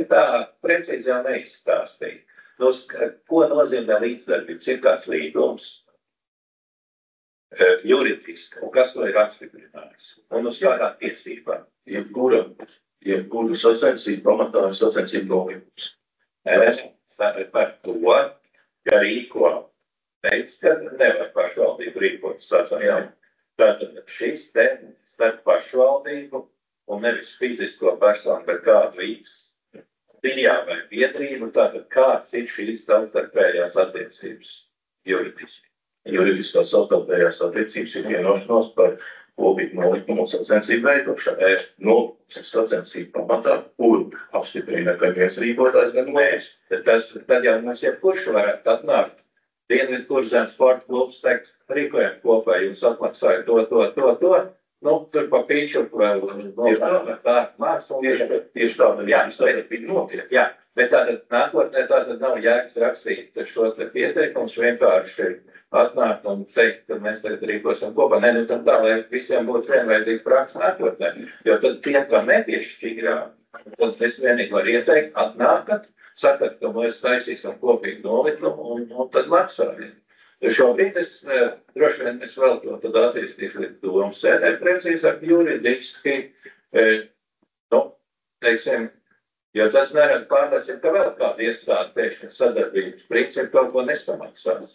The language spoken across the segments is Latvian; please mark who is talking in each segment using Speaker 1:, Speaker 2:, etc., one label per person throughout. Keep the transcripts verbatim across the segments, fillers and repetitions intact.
Speaker 1: tā precīzi jau neizstāstīja. Nu, ko nozīmē līdzdarbības? Ir kāds līgums juridiski, un kas to ir apstiprinājis? Un uz kādām tiesībām?
Speaker 2: Jebkura, jebkura sacensība pamatā ir sacensība nolīgums.
Speaker 1: Es par to, ka rīko teica, ka nevar pašvaldību rīkot sacensību. Tātad šis te starp pašvaldību un nevis fizisko personu, bet kādu X stijā vai biedrību, tātad kāds ir šīs savstarpējās attiecības juridiski.
Speaker 2: Juridiskās savstarpējās attiecības ir vienošanās par kopīgu nolikumu un sacensību veidošanu. Nolikums ir sacensību pamatā, kur apstiprina, ka viens rīkotājs gan mēs.
Speaker 1: Tas, tad jau mums jebkurš varētu atnākt. Dienvidu Kurzemes sporta klubs teiks, rīkojam kopā, jūs atmaksājat to, to, to, to. Nu, tur pa pīču vēl tā mākslinieši.
Speaker 2: Tieši tāda jā, viņi notiek.
Speaker 1: Jā, bet tātad nākotnē tātad nav jēgas rakstīt šos te pieteikumus, vienkārši atnākt un teikt, ka mēs tagad rīkosim kopā. Nē, nu tad tā, lai visiem būtu vienveidīgi praksa nākotnē. Jo tad tiem, kam nepiešķīrā, tad es vienīgi varu ieteikt, atnākat, sakat, ka mēs taisīsim kopīgu nolikumu un, un tad maksājam. Šobrīd es, droši vien, es vēl to tad attīstīšu līdz domu sēdē precīzāk juridiski, e, nu, teiksim, jo tas nerad pārliecina, ka vēl kāda iestāde pēkšņi sadarbības principu kaut ko nesamaksās.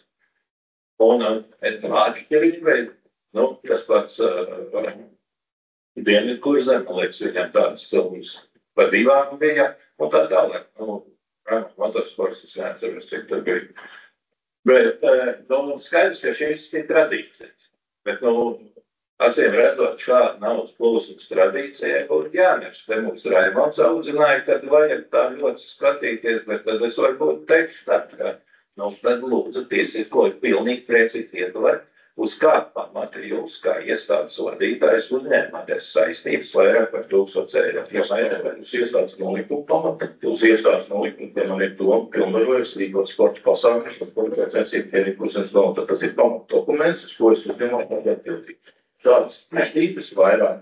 Speaker 1: Un atšķirīgi, nu, tas pats uh, Dienvidu Kurzeme, man liekas, viņam tādas summas par divām bija, un tā tālāk, nu, motorsports, es neatceros, cik tur bija. Bet, nu, skaidrs, ka šīs ir tradīcijas. Bet, nu, acīm redzot, šāda naudas plūsmas tradīcijai būtu jānes. Te mums Raimonds audzināja, kad vajag tā ļoti skatīties, bet tad es varbūt teikšu tā, ka, nu, tad lūdzu tiesisko ir pilnīgi precīzi ietver, uz kā pamata jūs, kā iestādes vadītājs, uzņēmāties saistības vairāk par tūkstoš eiro.
Speaker 2: Ja vairāk, jūs iestādes nolikumu pamata, jūs iestādes nolikumu, ja man ir to pilnvarojas rīkot sporta pasākumus, tas sporta sacensību Dienvidu Kurzemes nolikums, tas ir pamata dokuments, uz ko es uzņemot par atbildību. Tādas neštības vairāk,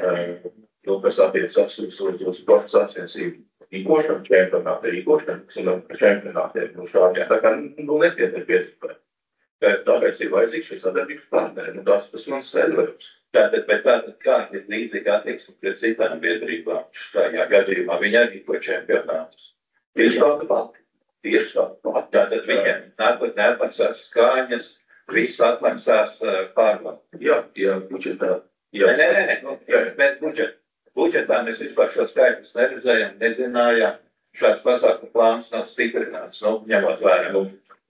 Speaker 2: nu, kas attiecas uz, uz, uz sporta sacensību rīkošanu, čempionāta rīkošanu, un čempionātiem, nu, šādiem, tā kā, nu, nepietiek pietiek. Tāpēc ir vajadzīgs šī sadarbības partneri, un tas tas mans skaidrojums.
Speaker 1: Tātad, bet tātad kāda ir līdzīga attieksme pret citām biedrībām? Šajā gadījumā viņi arī rīko čempionātus.
Speaker 2: Tieši tāda pati. Tieši tāda pati.
Speaker 1: Tātad viņiem nākotnē atmaksās skaņas, visu atmaksās uh, pārvalde.
Speaker 2: Jā, jā, budžetā.
Speaker 1: Jā, nē, nē, nē, nu, jā, bet budžet, budžetā mēs vispār šo skaitļus neredzējām, nezinājām. Šāds pasākumu plāns nav stiprināts, nu, ņemot vērā.
Speaker 2: Nu,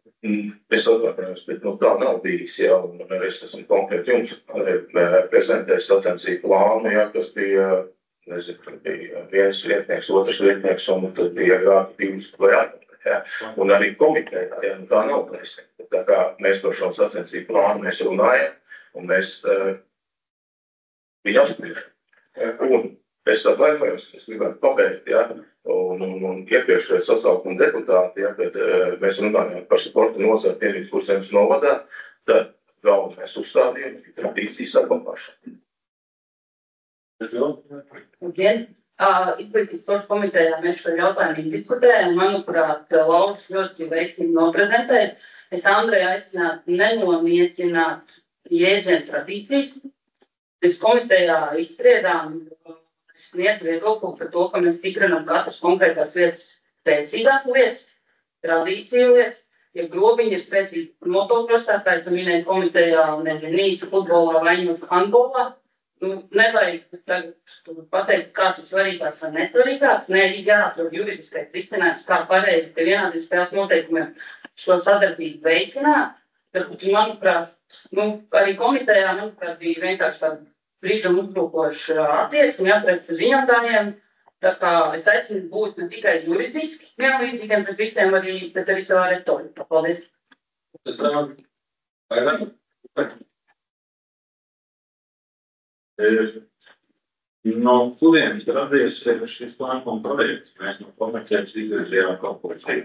Speaker 2: Es atvainojos, bet nu, tā nav bijis, jā, un es esmu konkrēti jums prezentējis sacensību plānu, jā, kas bija, nezinu, bija viens vietnieks, otrs vietnieks, un tad bija gādi divas vai ārpēc, jā, un arī komitējā, jā, nu, tā nav taisnība. Tā kā mēs par šo sacensību plānu mēs runājam, un mēs uh, viņu apspriežam. Un es atvainojos, es gribētu pabeigt, jā, un, un, un iepriekšējais sasaukuma deputāti, ja, kad uh, mēs runājām par sporta nozari Dienvidu Kurzemes novadā, tad galvenais uzstādījums ir tradīcijas saglabāšana.
Speaker 3: Labdien! Izglītības sporta komitejā mēs šo jautājumu diskutējam. Manuprāt, Lauris ļoti veiksmīgi noprezentēja. Es Andreju aicinātu nenomiecināt jēdzienu tradīcijas. Mēs komitejā izspriedām sniegt viedokli par to, ka mēs tikrinām katras konkrētās vietas spēcīgās lietas, tradīciju lietas. Ja grobiņi ir spēcīgi motokrostā, kā es minēju komitejā, nezinu, nīca futbolā vai handbolā, nu, nevajag tagad pateikt, kāds ir svarīgāks vai nesvarīgāks. Nē, ir jāatrod juridiskais risinājums, kā pareizi pie vienādiem spēles noteikumiem šo sadarbību veicināt. Bet, manuprāt, nu, arī komitejā, manuprāt, bija vienkārši tāda brīžam uzbrukoši attieksmi, jā, pret ziņotājiem. Tā kā es aicinu būt ne tikai juridiski vienlīdzīgiem pret visiem, arī, bet arī savā retorikā. Paldies.
Speaker 4: Tas nav vairāk. No kurienes radies šis plānuma projekts? Mēs no komercijas izvirzījām kaut ko citu.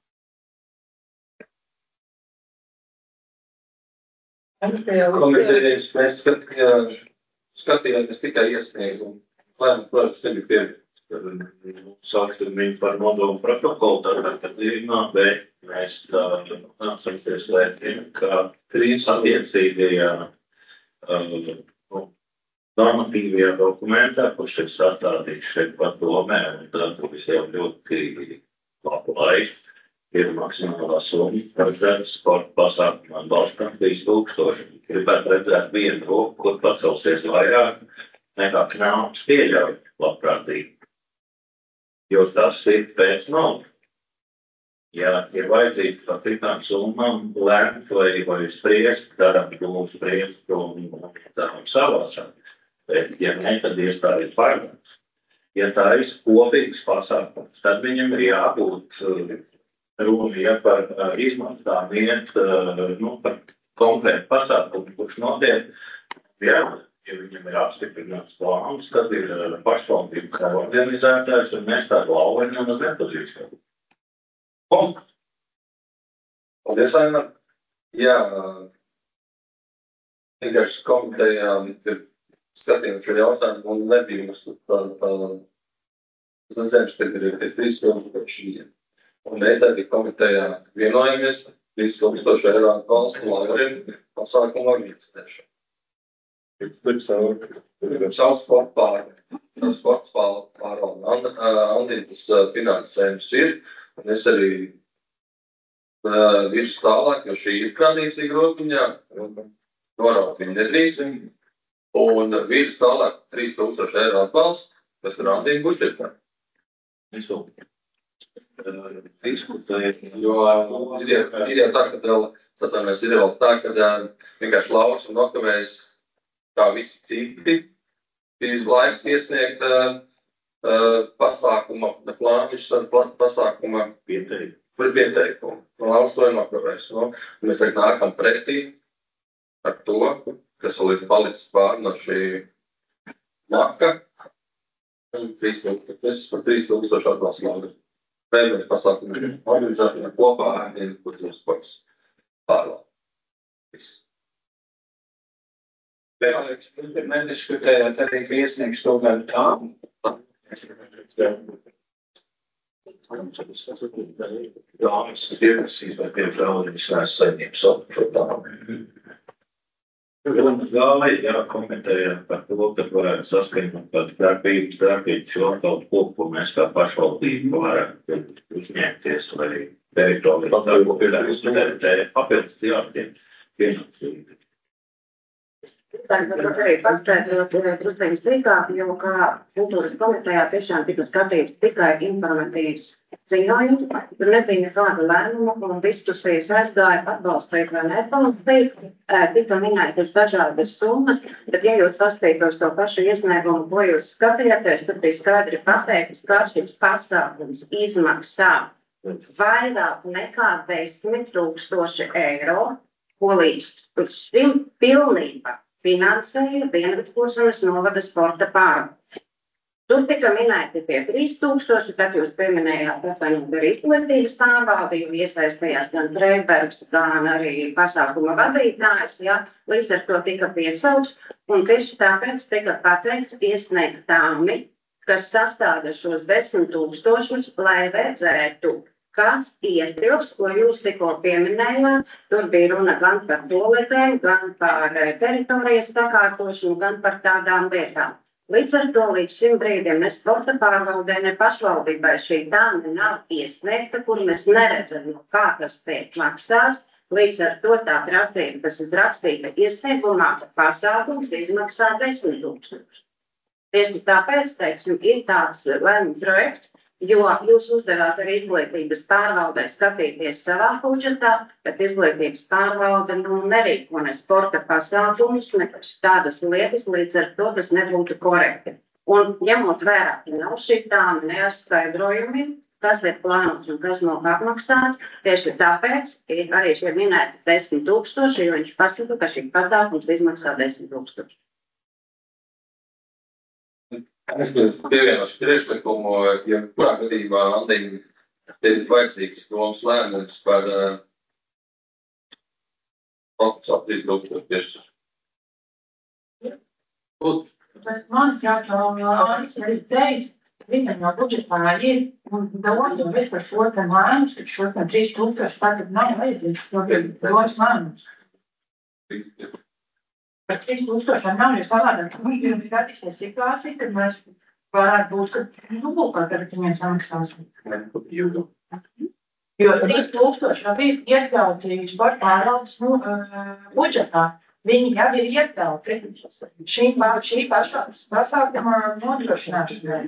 Speaker 4: Komitējas mēs skatījāmies tikai iesniegums, un lēmumu projekts nebija pieņemts. sauksim viņu par nodokļu protokolu tādā gadījumā, bet mēs nācāmies vērtiem, ka trīs attiecīgajā uh, normatīvajā dokumentā, kurš ir sastādīts šeit padomē, un tad jau ļoti labu laiku, ir maksimālā summa paredzēta sporta pasākumā atbalstam trīs tūkstoši. Gribētu redzēt vienu roku, kur pacelsies vairāk nekā knāps pieļauj labprātīgi. Jo tas ir pēc naudas. Ja ir vajadzīgi par citām summām lēmt vai, vai spriest, daram mūsu spriest un daram savācām. Bet, ja ne, tad iestājas vairāks. Ja tā ir kopīgs pasākums, tad viņam ir jābūt runa, ja par uh, izmaksām iet uh, nu, par konkrētu pasākumu, kurš notiek, jā, ja viņam ir apstiprināts plāns, tad ir uh, pašvaldība kā organizētājs, un mēs tādu lauvaņu nemaz nepazīstam. Punkts.
Speaker 5: Paldies, Aina. Jā, vienkārši komitejām ir skatījums šo jautājumu, un nebija mums tā, tā, es redzējuši, ka ir tie trīs tūkstoši. Un mēs arī komitejā vienojamies par trīs tūkstoši eiro atbalstu lauriem pasākumu organizēšanu. Savu sportu pārvaldu. Savu sportu pārvaldu. Andītas finansējums ir, un es arī uh, virsu tālāk, jo šī ir tradīcija groziņā, noraut viņu nedrīkst, un virsu tālāk trīs tūkstoši eiro atbalstu, kas ir Andīta budžetā.
Speaker 4: Visu.
Speaker 5: Diskutēt, jo ir jau, ir jau tā, ka vēl, satāmies, ir vēl tā, ka vienkārši Lauris un nokavējis kā visi citi, ir laiks iesniegt uh, pasākuma plāniņus ar pasākuma
Speaker 4: pieteikumu.
Speaker 5: pieteikumu. Lauris to ir nokavējis. No? Mēs tagad nākam pretī ar to, kas vēl ir palicis pār no šī maka. trīs tūkstoši, tas par trīs tūkstoši atbalstu Lauris. Pēdējā pasākuma organizācijā kopā ar vienu kultūras sports pārvaldu.
Speaker 6: Vēlreiz, nediskutējot arī iesniegs to kādu tādu.
Speaker 2: Dāmas ir pieprasība, diemžēl viņas nes saņemt savu šo tādu.
Speaker 4: Runa gāja, jā, komentējām par to, ka varētu saskaņot kādu darbības, darbības jomu kaut ko, mēs kā pašvaldība varētu uzņemties, lai teritorijas darbu papildus jātiem pienācīgi.
Speaker 7: Varbūt arī paskaidrot drusciņu sīkāk, jo kā kultūras komitejā tiešām tika skatīts tikai informatīvs ziņojums, tur nebija nekāda lēmuma un diskusijas aizgāja atbalstīt vai neatbalstīt, tika minētas dažādas summas, bet ja jūs paskatītos to pašu iesniegumu, ko jūs skatījāties, tad bija skaidri pateikts, ka šis pasākums izmaksā vairāk nekā desmit tūkstoši eiro, ko līdz šim pilnībā finansēja Dienvidkurzemes novada sporta pārvalde. Tur tika minēti tie trīs tūkstoši, tad jūs pieminējāt atvainot arī izglītības pārvaldi, jo iesaistījās gan Freibergs, gan arī pasākuma vadītājs, ja, līdz ar to tika piesaukts, un tieši tāpēc tika pateikts iesniegt tāmi, kas sastāda šos desmit tūkstošus, lai redzētu, kas ietilps, ko jūs tikko pieminējāt. Tur bija runa gan par toaletēm, gan par teritorijas sakārtošanu, gan par tādām lietām. Līdz ar to līdz šim brīdim ne sporta pārvaldē, ne pašvaldībai šī tāme nav iesniegta, kur mēs neredzam, kā tas tiek maksāts. Līdz ar to tā prasība, kas ir rakstīta iesniegumā, pasākums izmaksā desmit tūkstoši. Tieši tāpēc, teiksim, ir tāds lēmuma projekts, jo jūs uzdevāt arī izglītības pārvaldē skatīties savā budžetā, bet izglītības pārvalde nu, nerīko ne sporta pasākumus, ne tādas lietas, līdz ar to tas nebūtu korekti. Un ņemot vērā, ka nav šī tāma ne ar skaidrojumiem, kas ir plānots un kas nav apmaksāts, tieši tāpēc ir arī šie minēti desmit tūkstoši, jo viņš pasaka, ka šī pasākums izmaksā desmit tūkstoši.
Speaker 5: Es pievienošu priekšlikumu, ja kurā gadījumā Andīm ir vajadzīgs domas lēmums par fokusā trīs tūkstoši.
Speaker 3: Man jātā, Andis arī teica,
Speaker 8: viņam no budžetā ir doma ir par šo te lēmumus, ka šo te trīs tūkstoši tātad nav vajadzīgs šo domas lēmumus. Par trīs tūkstošiem nav, jo savādāk ir radīsies situācija, kad mēs varētu būt, ka dubultā tagad viņiem samaksāsim. Jo trīs tūkstoši jau ir iekļauti sporta pārvaldes nu, budžetā. Viņi jau ir iekļauti šī, šī pašā pasākuma nodrošināšanai.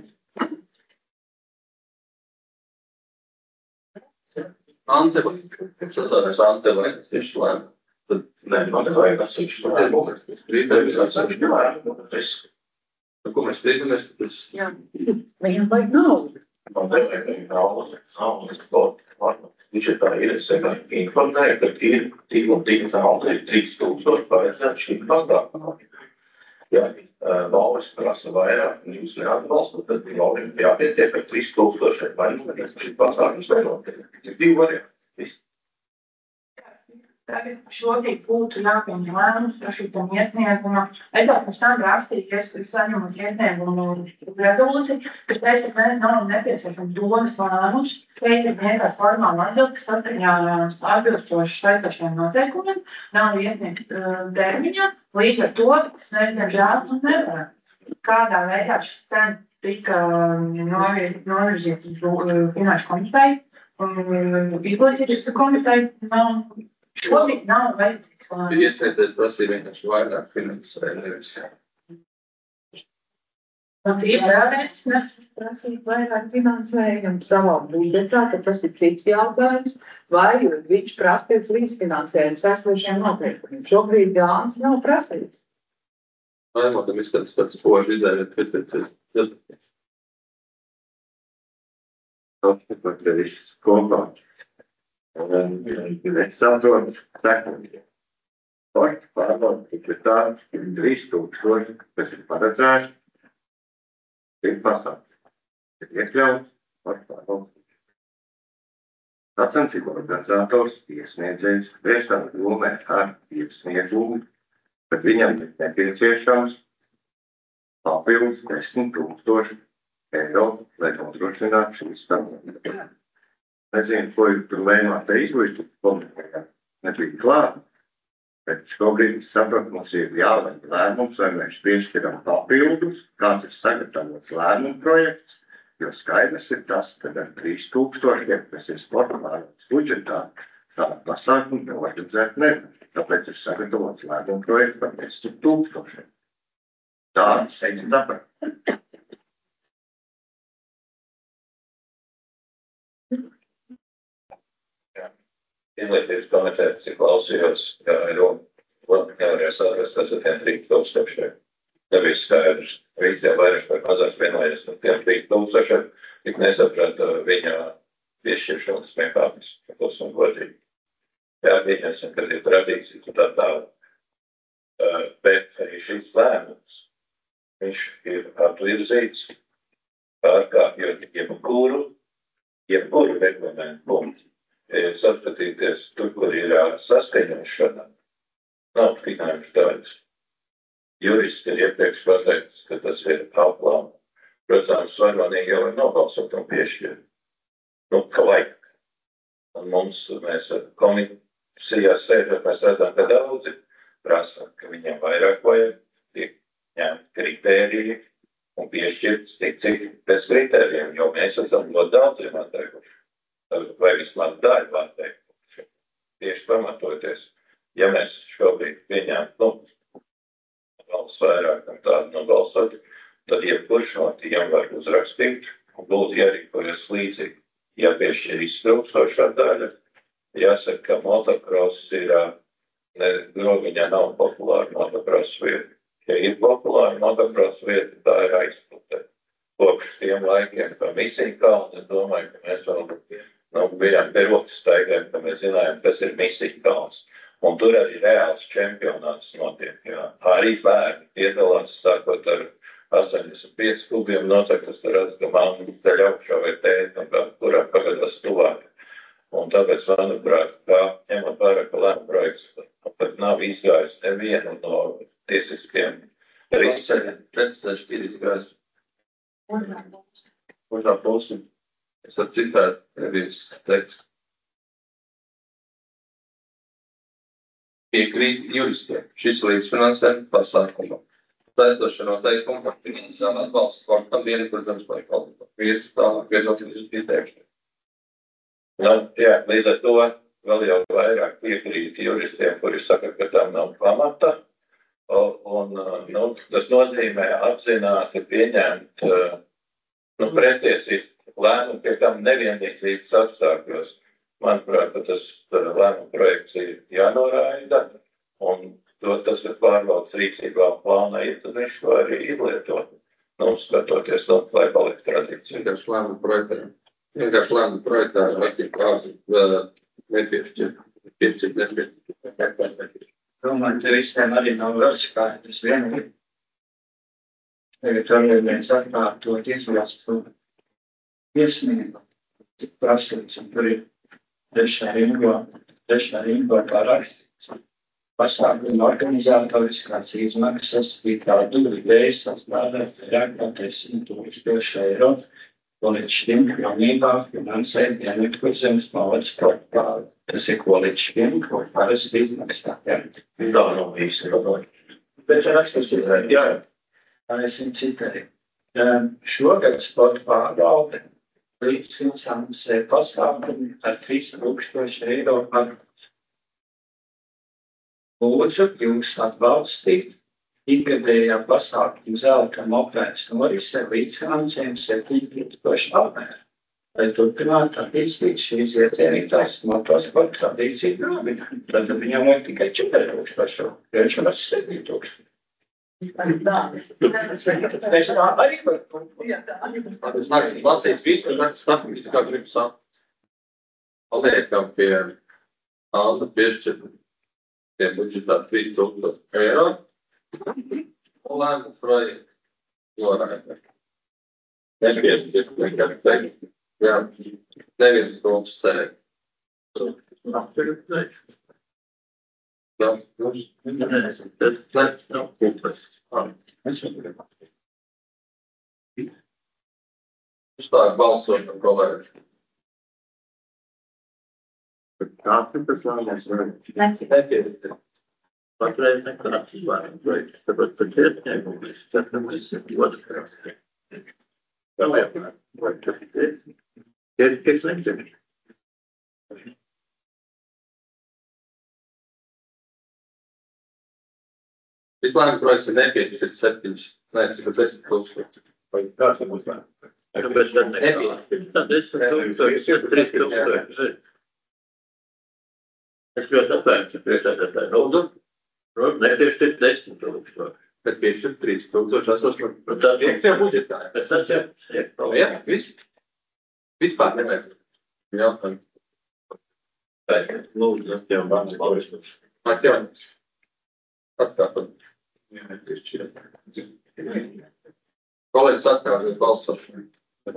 Speaker 5: Ante, es atvainojos, Ante, vai tieši lēma? Tad, nē, man nevajag atsevišķi lēmumu. Es gribēju atsevišķi lēmumu. Es, par ko mēs strīdamies, tad es...
Speaker 7: Jā, viņam vajag naudu.
Speaker 2: Man nevajag naudu, naudu, naudu. Viņš ir tā ir, es vienkārši informēju, ka ir tik un tik naudu, ir trīs tūkstoši paredzēt šīm pasākumam. Ja valsts prasa vairāk, un jūs neatbalstat, tad valsts jāpietiek ar trīs tūkstoši vairāk, šī pasākums nenotiek. Ir divi varianti.
Speaker 8: Tagad šobrīd būtu jāpieņem lēmums par šī tam iesniegumu. Edot mums tam rakstījies, ka saņemot iesniegumu rezolūciju, kas teikt, ka nav nepieciešams domas lēmums, teikt, ka vienkārši formāli atbild, ka saskaņā atbilstoši šaitašiem noteikumiem nav iesniegt uh, termiņā, līdz ar to mēs nežēl un nevaram. Kādā veidā šitien tika novirzīta uz uh, finanšu komiteju un izglītības komiteju nav. Šobrīd nav vajadzīgs lēmums.
Speaker 5: Iesniedzējs prasīja vienkārši vairāk finansējumu, nevis.
Speaker 8: Un tie vēlreiz
Speaker 7: mēs prasīt vairāk finansējumu savā budžetā, tad tas ir cits jautājums, vai viņš prasa pēc līdzfinansējuma esošiem noteikumiem. Šobrīd Jānis nav prasījis.
Speaker 5: Vai man tam izskatās pēc spoži ideja, pēc pēc pēc.
Speaker 2: Tas ir viss kopā. Es saprotu, sekundīgi. Sporta pārvalde tik ir tā, ka trīs tūkstoši, kas ir paredzēts, ir pasākums. Ir iekļauts sporta pārvalde. Sacensību organizators iesniedzējs priekšstādā domē ar iesniegumu, bet viņam ir nepieciešams papildus desmit tūkstoši eiro, lai nodrošinātu šīs stāvokļus. Nezinu, ko jūs tur lēmāt te izlīdzi, komunikējāt, nebija klāt, bet šobrīd es saprotu, mums ir jāvajag lēmums, vai mēs piešķiram papildus, kāds ir sagatavots lēmumu projekts, jo skaidrs ir tas, ka ar trīs tūkstošiem, kas ir sporta pārvaldes budžetā, tādu pasākumu organizēt nevar. Tāpēc ir sagatavots lēmumu projekts par desmit tūkstošiem. Tāds teikt dabra.
Speaker 1: Izglītības komiteja, cik klausījos, jā, nevarēja saprast, kas ar tiem trīs tūkstošiem. Nebija skaidrs. Visi jau vairāk par mazās vienojas no tiem trīs tūkstošiem, tik nesaprata viņa piešķiršanas mehānismu, kas un godīgi. Jā, pieņemsim, kad ir tradīcijas un tā tālāk. Bet arī šis lēmums, viņš ir atvirzīts pārkāpjot jebkuru, jebkuru reglamentu punktu. Saskatīties tur, kur ir saskaņošana, nav finanšu daļas. Juristi ir iepriekš pateikts, ka tas ir aplām. Protams, svarmanīgi jau ir nobalsot un piešķirt. Nu, ka vajag. Un mums, mēs komisijās sēžot, mēs redzam, ka daudzi prasa, ka viņiem vairāk vajag, tiek ņemt kritēriji un piešķirt tik cik bez kritērijiem, jo mēs esam ļoti daudziem atteikuši. Vai vismaz daļu atteikuši. Tieši pamatoties, ja mēs šobrīd pieņemtu, nu, valsts vairāk un tādu nobalsot, tad jebkurš no tiem var uzrakstīt un būtu jārīkojas līdzīgi. Ja piešķir iztrūkstošā daļa, jāsaka, ka motocross ir, ne, groviņā nav populāra motocross vieta. Ja ir populāra motocross vieta, tā ir aizputē. Kopš tiem laikiem, kā Misija kalni, es domāju, ka mēs vēl nu, bijām pie rokas staigājumi, ka mēs zinājām, kas ir Misija kalns. Un tur arī reāls čempionāts notiek. Jā. Arī bērni piedalās, sākot ar astoņdesmit pieci klubiem, noteikti tas tur redz, ka mamma ceļ augšā vai tēta, kurām pagadās tuvāk. Un tāpēc, manuprāt, kā ņemot vērā, ka lēma projekts pat nav izgājis nevienu no tiesiskiem riskiem.
Speaker 5: Pēc tam ir izgājis. otrā puse. Es varu citēt nevis tekstu. Piekrīt juristiem. Šis līdzfinansējuma pasākuma saistošie noteikumi par finansiālu atbalstu sportam vienotrizams vai kvalitāti. Vietas tālāk viedokļu ieteikšanu.
Speaker 1: Nu, jā, līdz ar to vēl jau vairāk piekrīt juristiem, kuri saka, ka tam nav pamata. Un, nu, tas nozīmē apzināti pieņemt nu, pretiesību lēmumu, pie kam nevienlīdzības apstākļos. Manuprāt, ka tas lēmuma projekts ir jānoraida, un to tas ir pārvaldes rīcībā un plānā, ja tad viņš to arī izlietot. Nu, skatoties, nu, lai paliktu tradīcija.
Speaker 5: Vienkārši lēmuma projektā. Vienkārši lēmuma projektā vajadzīgi kādu nepiešķirt. Piešķirt, nepiešķirt.
Speaker 6: Domāju, ka visiem arī nav vēl skaidrs vienīgi. Tagad arī mēs atkārtot izlastu iesniegu, cik prasīts, un tur ir trešā ringo, trešā ringo parakstīts. Pasākuma organizatoriskās izmaksas bija tādu idejas sastādās vairākātais simt tūkstoši eiro, un līdz šim pilnībā finansē vienotrizams valdes sportpāri. Tas ir ko līdz šim, ko parasti izmaksā. Jā,
Speaker 4: Tā nav visi runāja.
Speaker 6: bet rakstīts citēju. Jā, tā es viņu citēju. Šogad sporta pārvalde līdzfinansē pasākumu ar trīs tūkstoši eiro par lūdzu jūs atbalstīt ikgadējā pasākuma zelta mopēds norise līdzfinansējums septiņi tūkstoši apmēr. Lai turpinātu attīstīt šīs iecienītās motosporta tradīciju grābi, tad viņam vajag tikai četri tūkstoši, jo viņš var septiņi tūkstoši. Es tā arī varu.
Speaker 5: Es nāku lasīt visu, un es saku, kā gribu sākt. Paliekam pie Anna piešķirta pie budžetā trīs tūkstoši eiro. Un lēmumu projektu noraida. Nepiešķirt, vienkārši teikt. Jā, neviens domas sēd. Jā, uzstāk balsošanu, kolēģi.
Speaker 4: Kāds ir tas lēmums?
Speaker 5: Nepiešķirt.
Speaker 4: Patreiz nekāds izvērums projekts, tāpēc pēc iesniegumus, tad mēs otrās. Vēl jau, vai tas ir? Ir, es nezinu.
Speaker 5: Šis lēmuma projekts ir nepiešķirt septiņus, ne, cik ir desmit tūkstoši.
Speaker 4: Vai kāds ir būs lēmums? Tāpēc tad nekāds. Tad es tūkstoši, trīs tūkstoši. Es ļoti apvēršu priekšsēdētāju lūdzu. Nepiešķirt desmit tūkstoši.
Speaker 5: Bet piešķirt trīs tūkstoši esošo.
Speaker 4: Tā
Speaker 5: Viens jau budžetā.
Speaker 4: es esmu.
Speaker 5: Jā, viss. Vispār nevajag. Jautājumu.
Speaker 4: Lūdzu, jau vārds palīdz.
Speaker 5: Atjaunis. Atkārtot. Kolēģis atkārtot balsošanu.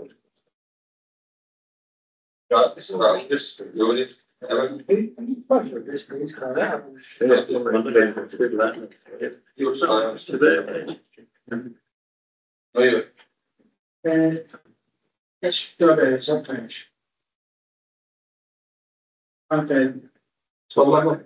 Speaker 5: Jā, tas ir Rāžģis, Jūris.
Speaker 6: Pašreiz, ka viņš kā rēmums.
Speaker 4: Man arī ir lēmums.
Speaker 5: Jūs lēmums. Nu, jo.
Speaker 6: Es šoreiz atvēšu. Antēļ.
Speaker 5: Solēmu.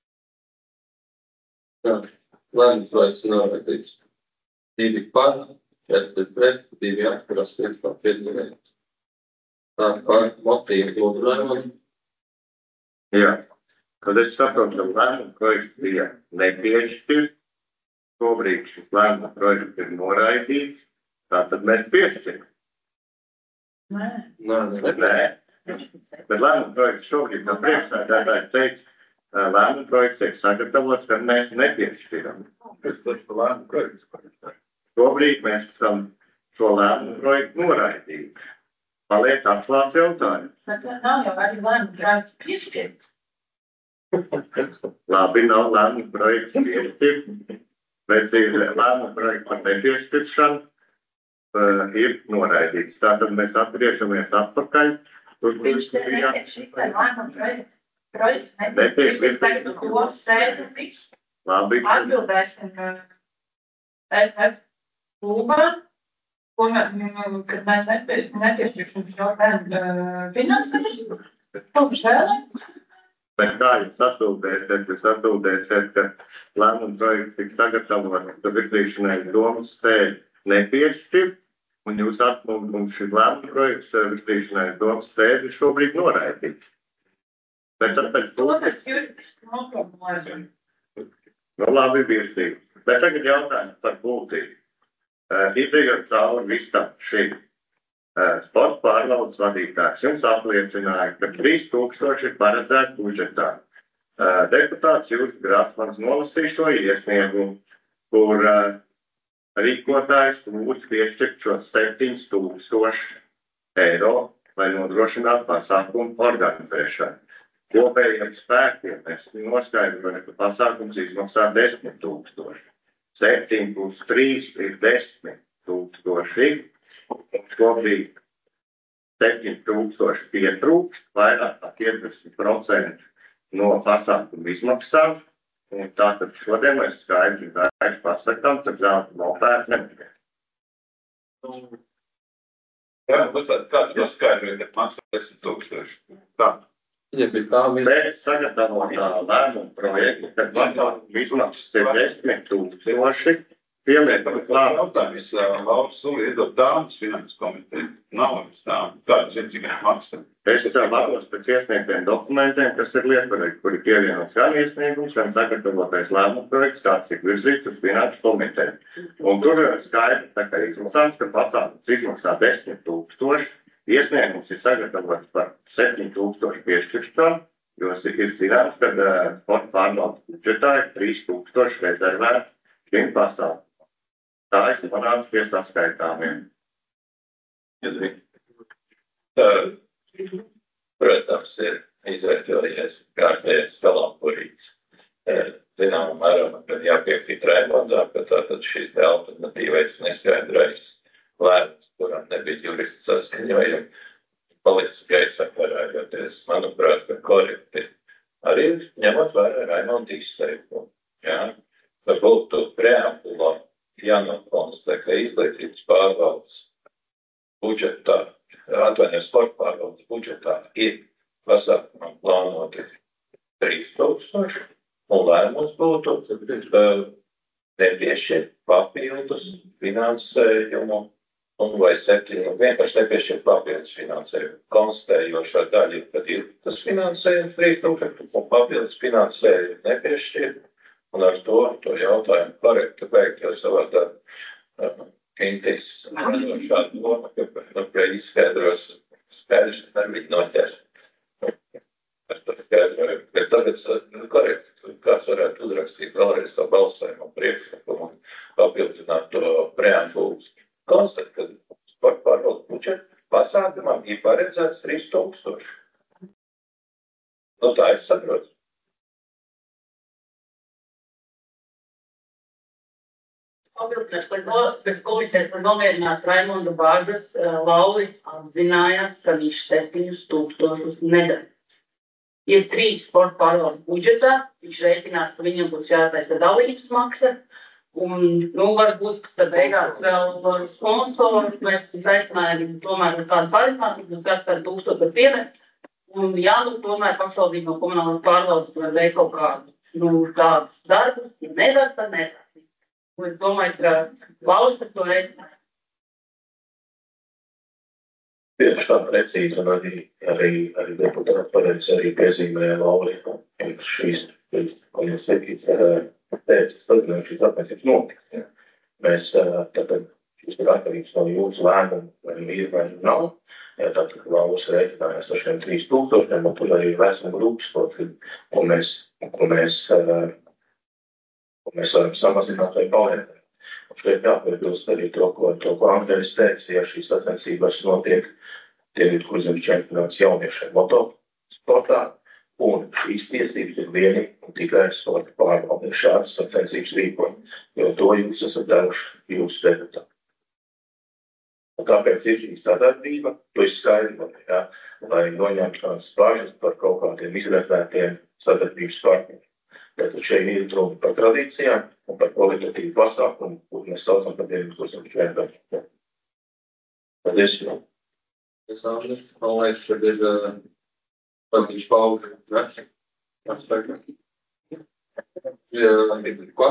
Speaker 5: Jā, lēmums projekts noraidīts. Divi par, četri pret, divi atkarās, viens par piedalījumu. Tā par motīvu lūdzu lēmumu.
Speaker 4: Jā, kad es saprotu, ka lēmuma projekts bija nepiešķirt, tobrīd šis lēmuma projekts ir noraidīts, tātad mēs piešķiram.
Speaker 8: Nē.
Speaker 5: Nē, nē,
Speaker 4: Nē, bet lēmuma projekts šobrīd no priekšsēdētājs teica, lēmuma projekts ir sagatavots, ka mēs nepiešķiram. Kas tur par lēmuma projekts? Tobrīd mēs esam šo lēmuma projektu noraidījuši. Paliek atklāts jautājums.
Speaker 8: Bet nav jau arī lēmuma projekts piešķirts.
Speaker 4: Labi, nav lēmuma projekts piešķirts, bet ir lēmuma projekts par nepiešķiršanu uh, ir noraidīts. Tātad mēs atgriežamies atpakaļ.
Speaker 8: Viņš te nepiešķirts lēmuma projekts. Projekts nepiešķirts. Tagad to sēdu viss.
Speaker 4: Labi.
Speaker 8: Atbildēsim F F klubā. ko mē- kad mēs nepie- nepiešķirsim šo bērnu finansējumu, to viņš vēlē.
Speaker 9: Bet kā jūs atbildēsiet, jūs atbildēsiet, ka lēmuma projekts tiks sagatavots, ka virzīšanai domas sēdi nepiešķir, un jūs atbildēt, un šis lēmuma projekts virzīšanai domas sēdi šobrīd noraidīts. Bet tāpēc
Speaker 8: To mēs juridiski noformulēsim.
Speaker 9: Nu, labi, virsīgi. Bet tagad jautājums par būtību. Uh, Izejot cauri visam šim, uh, sporta pārvaldes vadītājs jums apliecināja, ka trīs tūkstoši ir paredzēti budžetā. Uh, deputāts Jūris Grasmans nolasīja šo iesniegumu, kur uh, rīkotājs lūdz piešķirt šos septiņus tūkstoši eiro, lai nodrošinātu pasākumu organizēšanu. Kopējiem spēkiem mēs noskaidrojam, ka pasākums izmaksā desmit tūkstoši. septiņi plus trīs ir desmit tūkstoši. Šobrīd septiņi tūkstoši pietrūkst, vairāk kā piecdesmit procenti no pasākuma izmaksām. Un tātad šodien mēs skaidri gaiši pasakām, ka zelta nopērts netiek.
Speaker 1: Jā, bet kā jūs skaidrojat, ka maksā desmit tūkstoši? Kā?
Speaker 9: Pēc sagatavotā lēmuma projekta, kad pasākuma izmaksas ir desmit tūkstoši, pielietot klāt.
Speaker 1: Jautājums, Lauris Suli iedod dāmas finanses komiteju. Nav jums dāmas. Kāds ir cik viņš maksā?
Speaker 9: Es vēlos pēc iesniegtiem dokumentiem, kas ir lietvarīgi, kuri pievienots gan iesniegums, gan sagatavotais lēmuma projekts, kāds ir virzīts uz finanses komiteju. Un tur skaidri tā kā izlasāms, ka pasākums izmaksā desmit tūkstoši. Iesniegums ir sagatavots par septiņu tūkstošu piešķirtām, jo ir zināms, ka uh, sporta pārvaldes budžetā ir trīs tūkstoši rezervēti šim pasākumam. Tā es panācu pie saskaitāmiem.
Speaker 4: Protams, ir izveidojies kārtējais kalambūrīts. Zinām, mēram, kad jāpiekrīt Raimondam, ka tātad šīs alternatīvais neskaidrais lēmums, kuram nebija jurists saskaņojumi, palicis gaisā parājoties, manuprāt, ka korekti. Arī ņemot vērā Raimonda izteikumu. Jā, ka būtu preambulā jānokonstatē, ka izglītības pārvaldes budžetā, atvainojies sporta pārvaldes budžetā ir pasākumam plānoti trīs tūkstoši, un lēmums būtu uh, nepiešķirt papildus finansējumu, un vai septiņu, vienkārši nepiešķirt papildus finansējumu. Konstatējošā daļa, kad ir tas finansējums trīs tūkstoši, un papildus finansējumu nepiešķirt, un ar to, to jautājumu korekti beigt, jo savādā uh, Intīs šādu doma, ka, ka izskaidros skaidrs, ar viņu noķer. Ar to skaidroju, ka tagad korekti, kāds varētu uzrakstīt vēlreiz to balsojumu priekšlikumu un papildināt to preambulu. Konstatēt, ka sporta pārvaldes budžeta pasākumam ir paredzēts trīs tūkstoši. Nu, tā es saprotu.
Speaker 3: Papildināt, pēc komitejas, lai nomierinātu Raimonda bāžas, Lauris apzinājās, ka viņš septiņus tūkstošus nedara. Ir trīs sporta pārvaldes budžetā, viņš rēķinās, ka viņam būs jātaisa dalības maksa, un, nu, varbūt, ka beigās vēl sponsori, mēs aicinājām tomēr uz kādu paritāti, būs kāds kādu tūkstošu var pievest, un jā, nu, tomēr pašvaldība no komunālās pārvaldes var veikt kaut kādu, nu, tādus darbus, ja nevar, tad nevar. Un es domāju, ka Lauris ar to reiķināt.
Speaker 2: Tieši tā precīzi, un arī, arī, arī deputāti pareizi arī piezīmēja Lauri, ka šīs, ko jūs teikīt, teicis, tad šīs apmēsības notiks. Ja. Mēs, tātad, šis ir atkarīgs no jūsu lēmumu, vai ir vai nav. Ja, tātad Lauris reiķinājās ar šiem trīs tūkstošiem, un tur arī vēsmu grupas, ko mēs, ko mēs, ko mēs varam samazināt vai palēnēt. Un šeit jāpiebilst arī to, ko, to, ko Andrejs teica, ja šīs sacensības notiek tie ir kurzemes čempionāts jauniešiem motosportā, un šīs tiesības ir vienīgi un tikai sporta pārvalde šādas sacensības rīkot, jo to jūs esat devuši jūsu deputāti. Un tāpēc ir šī sadarbība, to izskaidrot, ja, lai noņemtu kādas bažas par kaut kādiem izvērtētiem sadarbības partneriem. Tātad šeit ir runa par tradīcijām un par kvalitatīvu pasākumu, ko mēs saucam par kurzemes čempionātu.
Speaker 4: Paldies.
Speaker 5: Es Andris, man liekas, ka ir pat viņš pauga veci. Aspekti. Ja, ko?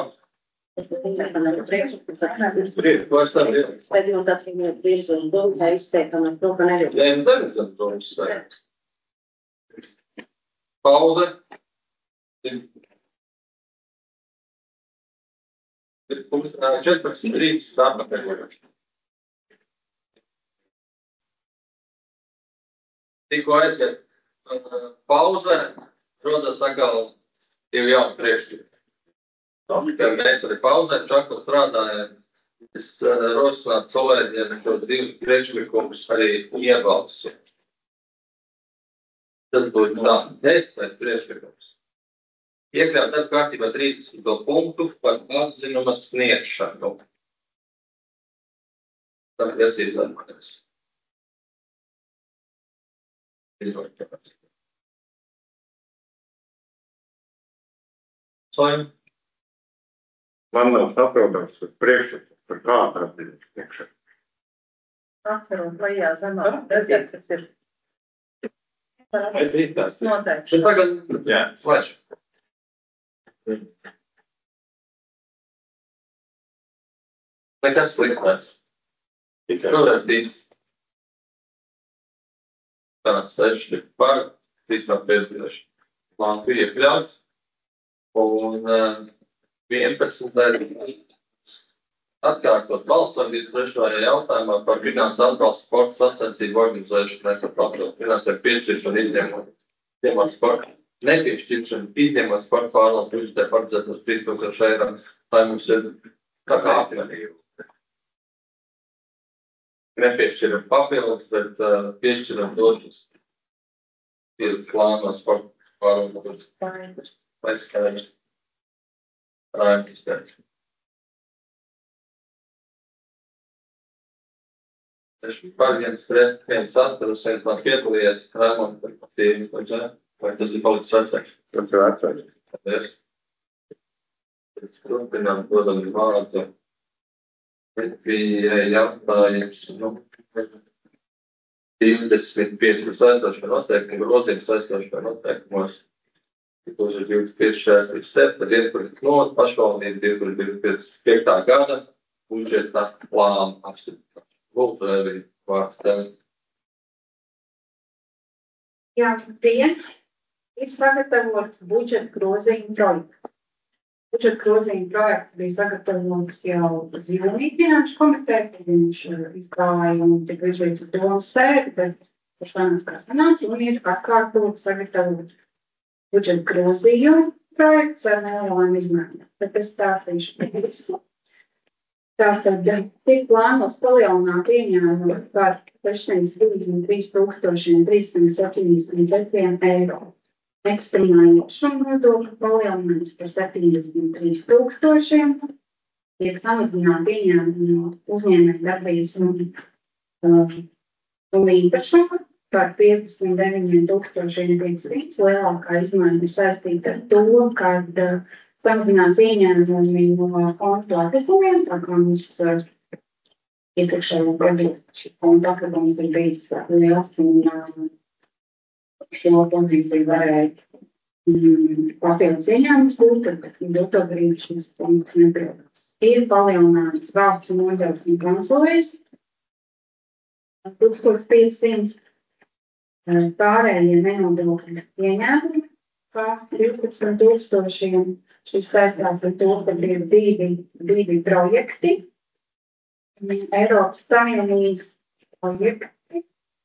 Speaker 5: Priekš, ko es tam ir?
Speaker 7: Tad jau tad viņi ir virza un domā izteikam ar to, ka nevar.
Speaker 5: Jā, nu tevis gan domas sēks. Pauze. četrpadsmit rītas tāpakaļ. Tikko aiziet pauzē, rodas atkal divi jauni priekšlikumi. Kad mēs arī pauzēm šako strādājam, es rosinātu kolēģiem šo divus priekšlikumus arī iebalsot. Tas būtu tā, desmit priekšlikums. Iekļaut darba kārtībā trīsdesmito punktu par atzinuma sniegšanu. Tā precīzi atmanēs. Soim.
Speaker 9: Man nav saprotams priekšlikums par kādu atzinumu sniegšanu.
Speaker 8: Atcerot lejā zemā, tas ir. Tas noteikti.
Speaker 5: Tagad,
Speaker 1: Jā.
Speaker 5: slēdz. Nekas slikts vairs. Šoreiz bija tās seši par trīsmēr piedzīvoši. Plānu iekļauts. Un vienpadsmit atkārtot balstot līdz trešajā jautājumā par finanses atbalstu sporta sacensību organizēšanu, par papildu finansējumu piešķiršanu, izņemot, izņemot sporta, nepiešķiršanu, izņemot sporta pārvaldes budžetē paredzētos trīs tūkstoši eiro. Tā mums ir tā kā apvienība. Nepiešķiram papildus, bet uh, piešķiram dotus. Ir plānos sporta pārvaldes budžetē. Vai skaidrs? Rājums skaidrs. Es par viens tret, viens atveras, viens man piedalījies, Rājumam par patīvi, vai tas ir palicis vecāks?
Speaker 9: Tas ir vecāks.
Speaker 5: Paldies. Pēc turpinām, dodam vārdu. Bija jautājums, nu, divdesmit pieci par saistošiem noteikumiem, grozījums saistošiem noteikumos. Uz divdesmit pieci šķērslis sept, tad ietvarit no pašvaldību divdesmit piecā gada budžeta plānu apstiprināt. Lūdzu, arī vārds tev.
Speaker 10: Jā, tie ir sagatavots budžeta grozījuma projekts. Budžeta grozījuma projekts bija sagatavots jau uz jūnija finanšu komiteju, kad viņš izgāja un tika virzīts uz domas sēdi, bet par šādas kā sanāca un ir atkārtot sagatavot budžeta grozījuma projekts ar nelielām izmaiņām. Bet es stāstīšu visu. Tātad tiek plānots palielināt ieņēmumu par sešsimt trīsdesmit trīs tūkstoši trīssimt septiņdesmit septiņi eiro. Ekstremājošam nodokļu palielinājums par septiņdesmit trīs tūkstošiem. Tiek samazināt ieņēmumu uzņēmēju darbības un, uh, un īpašumu par piecdesmit deviņi tūkstoši piecsimt. Lielākā izmaiņa saistīta ar to, kad uh, samazinās ieņēmumi no kontu atkritumiem, tā kā mums uh, iepriekšējā gadā šī kontu atkritums ir bijis liels un uh, šo pozīciju varēja mm, papildus ieņēmumus būt, bet doto brīdi šis punkts neprotams. Ir palielināts valsts nodevs un kancelēs tūkstoš piecsimt, pārējie nenodokļu ieņēmumi kā divpadsmit tūkstošiem. Šis saistās ar to, ka ir divi, divi projekti, Eiropas Savienības projekti.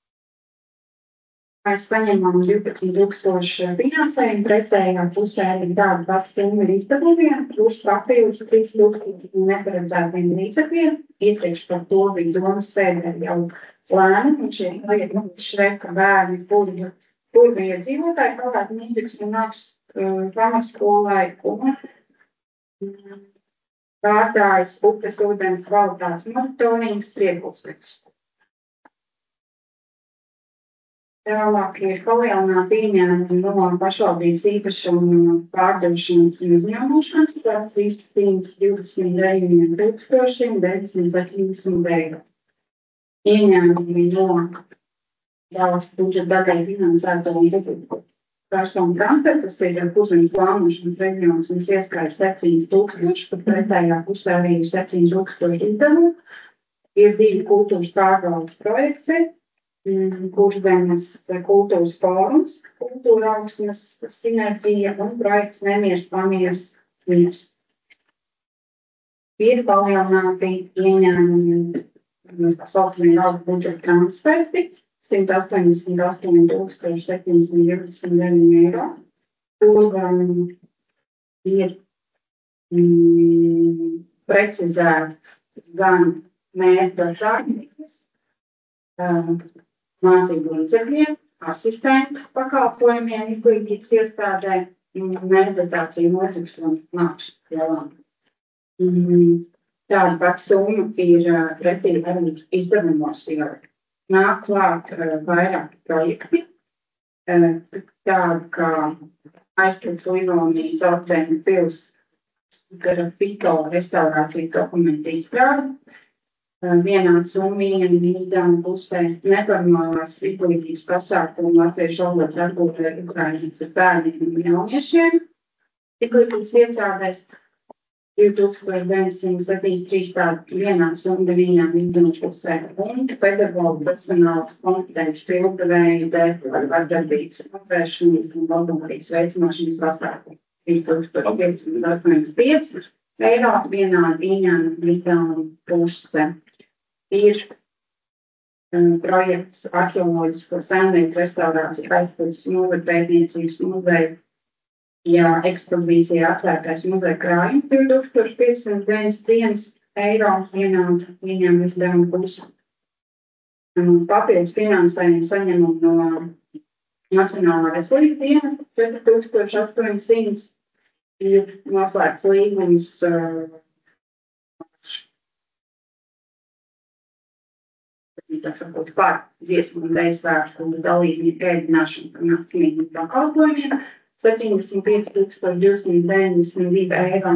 Speaker 10: Mēs saņemam divpadsmit tūkstoši finansējumu, pretējā pusē ir tāda pati summa ir izdevumiem, plus papildus trīs tūkstoši neparedzētiem līdzekļiem. Iepriekš par to bija domas sēdē jau lēni, un šie projekti šreka bērni, kurvi, kurvi iedzīvotāji, tālāk mūzikas un nāks uh, pamatskolai un um, vārtājas upes ūdens kvalitātes monitorings Priekūskas. Tālāk ir palielināti ieņēmumi no pašvaldības īpašuma pārdošanas un uzņēmošanas, tāds trīssimt divdesmit deviņi tūkstoši deviņsimt septiņdesmit eiro. ieņēmumi no valsts budžeta daļai finansēto un budžeta personu transferu, tas ir pusgadu plānošanas reģions, mums ieskaita septiņi tūkstoši, pat pretējā pusē arī ir septiņi tūkstoši izdevumu. Ir divi kultūras pārvaldes projekti, Kurzemes kultūras fórums, kultūra augsmes sinerģija un projekts Nemieris pamieris miers. Ir palielināti ieņēmumi, kas saucamie valsts budžeta transferti, simt astoņdesmit astoņi tūkstoši septiņsimt divdesmit deviņi eiro, kur um, ir mm, precizēts gan mērķa darbības, um, mācību līdzekļiem, asistentu pakalpojumiem, izglītības iestādē, meditāciju notiks un mākšu jomām. Tāda pati summa ir pretī arī izdevumos, jo nāk klāt vairāki projekti, tādi kā aizpildus Livonijas Ortēna pils grafito restaurācija dokumentu izstrāde. Vienāda summa ieņem izdevuma pusē neformālās izglītības pasākumu latviešu valodas apgūtē Ukrainas bērniem un jauniešiem. Izglītības iestādēs divi tūkstoši deviņsimt septiņdesmit trīs tāda vienāda summa viņām izdevuma pusē. Un pedagogu personāls kompetenci pilndevēju dēļ ar darbības novēršanas un labdarības veicināšanas pasākumu. trīs tūkstoši piecsimt astoņdesmit pieci eiro vienāda ieņēmuma izdevuma pusē. Ir um, projekts arheoloģisko senvietu restaurācija aizpildus novada pētniecības muzeja, ja ekspozīcijā atvērtais muzeja krājums divi tūkstoši piecsimt deviņdesmit viens eiro vienāda ieņēmuma izdevuma pusē. Um, papildus finansējumu saņemam no Nacionālā veselības dienesta četri tūkstoši astoņsimt, ir noslēgts līgums uh, sakot, par dziesmu un dēļu svētku dalībnieku ēdināšanu par naktsmītņu pakalpojumiem, septiņdesmit pieci tūkstoši divsimt deviņdesmit divi eiro.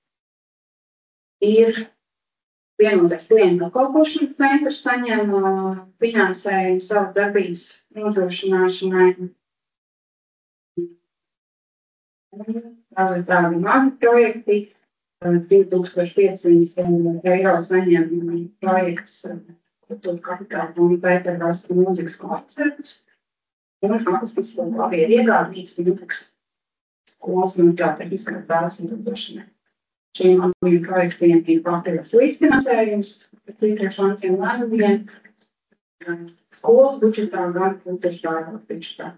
Speaker 10: Ir vienotais klientu apkalpošanas centrs saņem finansējumu savas darbības nodrošināšanai. Tas ir tādi mazi projekti, divi tūkstoši piecsimt eiro saņem projekts Kultūra kapitāla un Pētera Rasta mūzikas koncerts. Un akustisko klavieru iegādnīgs mūzikas skolas multitehniskā tēlas izdošanai. Šiem abiem projektiem ir papildus līdzfinansējums, pēc iepriekšējiem lēmumiem, gan skolas budžetā, gan kultūras pārvaldes budžetā.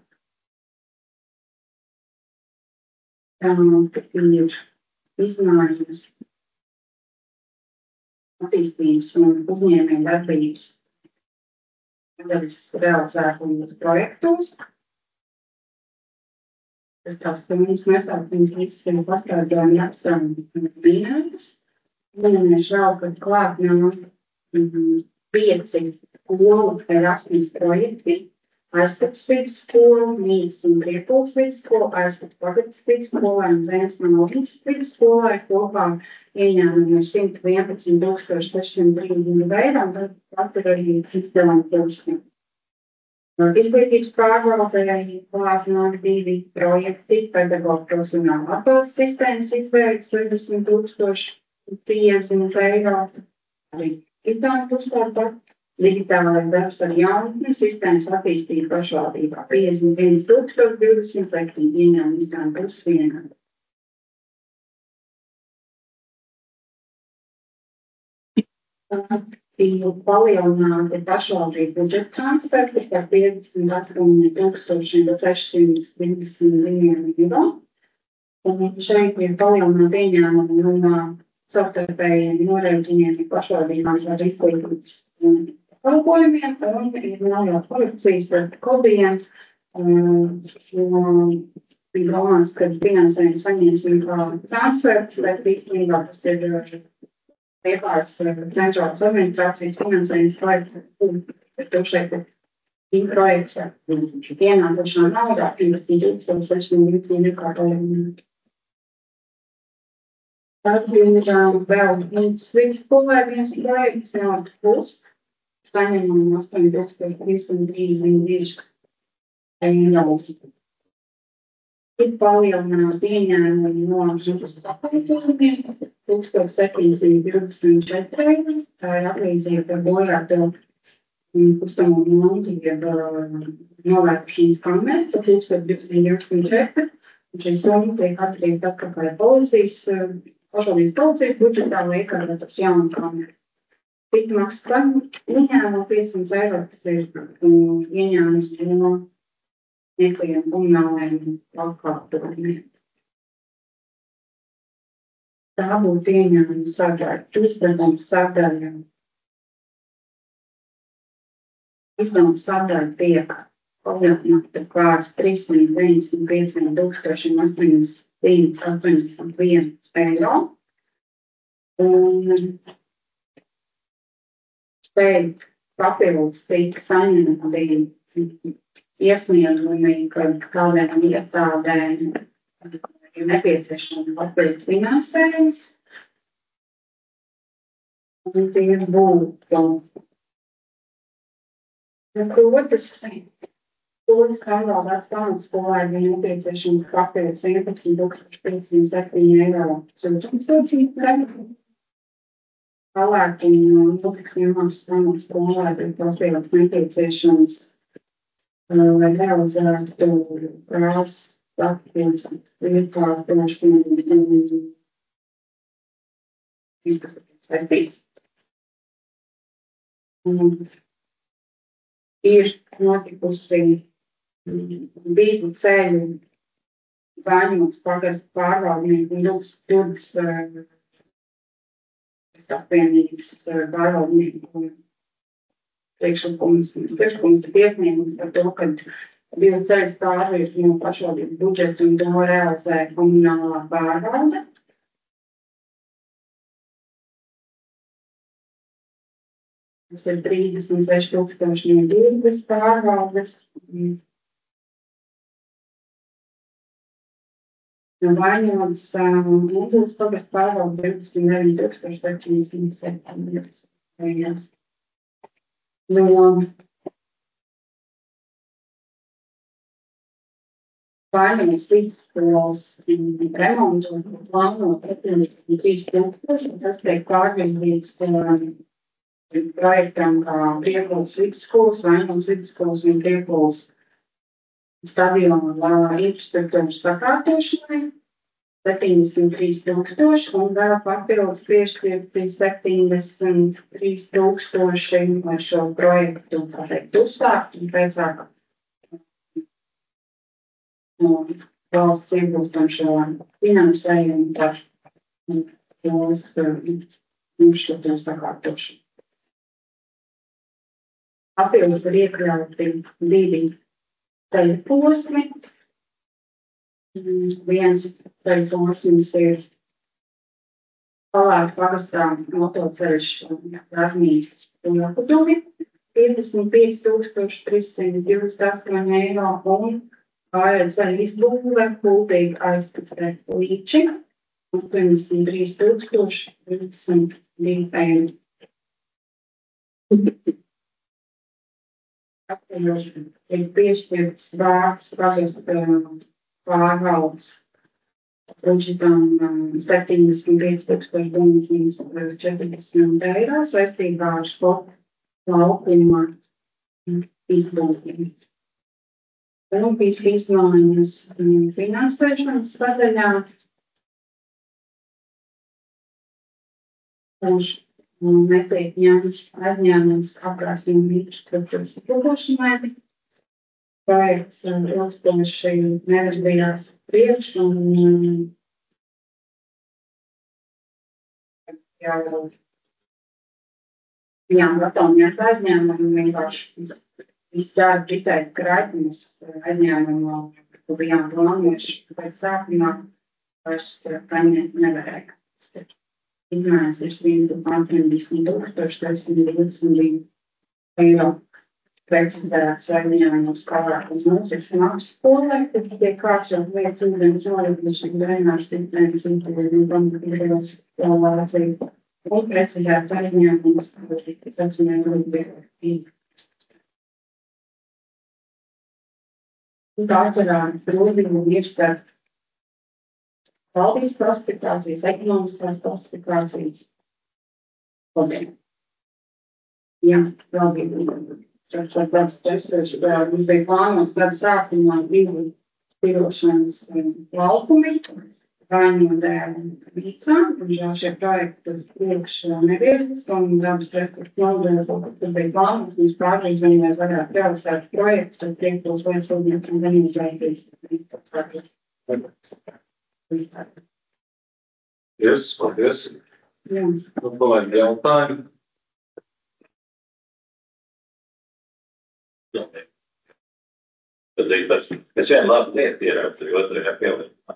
Speaker 10: Tad ir izmaiņas attīstības un uzņēmēju darbības realizētajos projektos. Tas tās pirmīs nesauktības līdzsveri paskaidrojumi rakstam minētas. Minēs vēl, kad klāt nāk pieci skolu Erasmus projekti. Aizpats vidusskola, Mītas un Kriepūles vidusskola, Aizpats Pagatas vidusskolai un Zēnas Naudas vidusskolai kopā ieņēmumi ir simt vienpadsmit tūkstoši sešsimt trīsdesmit eiro, un tad pat ir arī izdevuma pusē. Izglītības pārvaldei klāt nāk divi projekti, pedagogu profesionāla atbalsta sistēmas izveidas sešdesmit tūkstoši piecdesmit eiro, arī izdevuma pusē pat. Digitālais darbs ar jaunatni, sistēmas attīstība pašvaldībā piecdesmit viens tūkstoši divdesmit septiņi ieņēmumi izdevuma puses vienādi. Ir palielināti pašvaldību budžeta transferti par piecdesmit astoņi tūkstoši sešsimt divdesmit divi eiro. Un šeit ir palielināti ieņēmumi no savstarpējiem norēķiniem pašvaldībām par izglītības pakalpojumiem, un ir neliels korekcijas ar kodiem, jo bija domāts, ka finansējumu saņemsim kā transferu, bet īstenībā tas ir Liepājas centrālās administrācijas finansējums projektu, tur šeit ir projekts ar ienākošām naudā, piemēram, tūkstoši sešsimt divdesmit eiro. Tad ir vēl Mītas vidusskolai viens projekts, Naudas plus. saņemam astoņi tūkstoši trīssimt trīsdesmit divi eiro. Ir palielināti ieņēmumi no župas pakalpojumiem tūkstoš septiņsimt divdesmit četri eiro. Tā ir atlīdzība par bojāto kustamo mantu, jeb novēršanas kameru, tūkstoš divdesmit četri. Šī summa tiek atgriezt atpakaļ policijas, pašvaldības policijas budžetā, lai iekārtotas jaunu kameru. Citi maksā ieņēmumu piecsimt eiro, tas ir ieņēmums no meklējiem komunālajiem pakalpojumiem. Tā būtu ieņēmuma sadaļa, izdevuma sadaļa. Izdevuma sadaļa tiek palielināta pār trīssimt deviņdesmit pieciem tūkstošiem astoņsimt astoņdesmit viens eiro. Un šeit papildus tika saņemti iesniegumi, kad kādiem iestādēm ir nepieciešama papildus finansējums. Un tie būtu kvotas, kvotas kandidātu pamatskolā ir nepieciešama papildus vienpadsmit tūkstoši piecsimt septiņi eiro sūtņu. Tālāk un mūzikas iemācības pamatskolā ir papildus nepieciešams, lai realizētu krāsas, aktīvas, lietkārtošanu un izpētības. Ir notikusi divu ceļu Vaņotas pagastu pārvaldnieku un Durgas apvienības pārvaldnieku priekšlikums. Priekšlikums ir iesniegums par to, ka divu ceļus pārvirs no pašvaldības budžeta un to realizē komunālā pārvalde. Tas ir trīsdesmit seši tūkstoši no Durgas pārvaldes. No Vaņotas Mūžas pagastu pārvaldes divdesmit deviņi tūkstoši septiņdesmit septiņi. No Vaņotas vidusskolas remontu plānot septiņdesmit trīs tūkstoši, tas tiek pārvirzīts projektam kā Priekulas vidusskolas, Vaņotas vidusskolas un Priekulas stadiona infrastruktūras sakārtošanai septiņdesmit trīs tūkstoši un vēl papildus piešķirti septiņdesmit trīs tūkstoši, lai šo projektu, kā teikt, uzsākt un pēcāk no valsts iegūstošo finansējumu par tos infrastruktūras sakārtošanu. Papildus ir iekļauti divi ceļu posmi. Viens ceļu posms ir Palātu pagastā autoceļš Rādnīcas Pilkuduvi, piecdesmit pieci tūkstoši trīssimt divdesmit astoņi eiro un pārējā ceļa izbūve Kultīgi aizpacē Līči, astoņdesmit trīs tūkstoši trīsdesmit divi eiro. Apvienoši ir piešķirts vārds pagasta pārvaldes budžetam septiņdesmit pieci tūkstoši deviņsimt četrdesmit eiro saistībā ar sporta laukuma izbūvi. Un bija izmaiņas finansēšanas sadaļā. Netiek ņemts aizņēmums apkārtņu infrastruktūras uzlabošanai. Projekts ilgstoši nevirzījās priekš un jau bijām gatavi ņemt aizņēmumu un vienkārši visu darbu ritēja krājumus aizņēmumu, ko bijām plānojuši pēc sākumā, vairs paņemt nevarēja. Izmērs ir simts astoņdesmit tūkstoši trīssimt divdesmit divi eiro. Precizēts aizņēmums kārtības mūzikas maksas polē, kad tiek kāršot lietas ūdens noritnišana, draināšu sistēmas integrēt un pamatības relāciju. un precizēts aizņēmums, kas aizņēmums bija. Tāds ir grūtīgi iekšpēc valdības klasifikācijas, ekonomiskās klasifikācijas. Paldies. Jā, vēl bija. Tāds testoši, mums bija plānots gada sākumā divu spīrošanas laukumi, Vaņodēm Vīcām, un jau šie projekti priekš nevirzas, un dabas resursu nodeļas, tur bija plānots, mēs pārgrīzām, lai varētu realizēt projekts, kad priektos vajadzībniekiem organizācijas.
Speaker 4: Yes, paldies.
Speaker 10: Jā.
Speaker 4: Nu, kolēģi, jautājumi. Tad arī tas, es vienu labu lietu ieraudzīju otrajā pielikumā.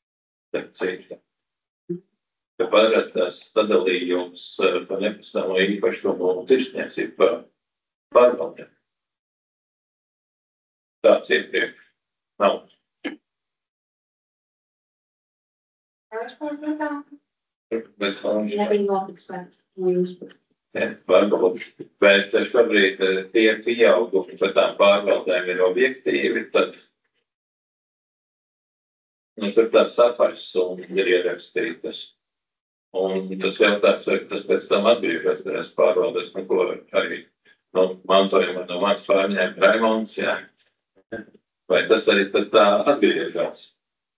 Speaker 4: Ka paredzēts sadalījums par nepastāvo īpašumu un tirsniecību par pārvaldiem. Tāds iepriekš nav. Bet varbūt, bet šobrīd tie pieaugumi par tām pārvaldēm ir objektīvi, tad nu, tur tāds apaļs summas ir ierakstītas. Un tas jautājums, vai tas pēc tam atbrīvoties pārvaldēs, nu, ko arī nu, mantojuma no mans pārņēma Raimonds, jā. Vai tas arī tad tā atgriežās?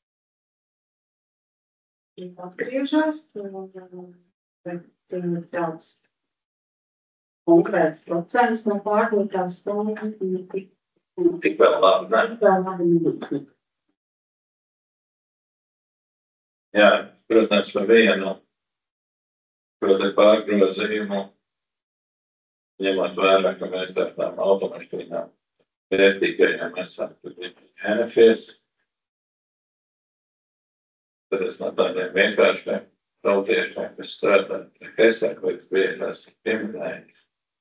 Speaker 10: Atgriežās, bet tāds konkrēts procents no pārdotās summas tik
Speaker 4: Tik vēl labi, ne?
Speaker 10: Tik vēl labi.
Speaker 4: Jā, protams, par vienu, protams, pārgrozījumu, ņemot vērā, ka mēs ar tām automašīnām vērtīgajām esam ēnešies. Tad es no tādiem vienkāršiem tautiešiem, kas strādā pie Hesek, vai biežās pieminējums.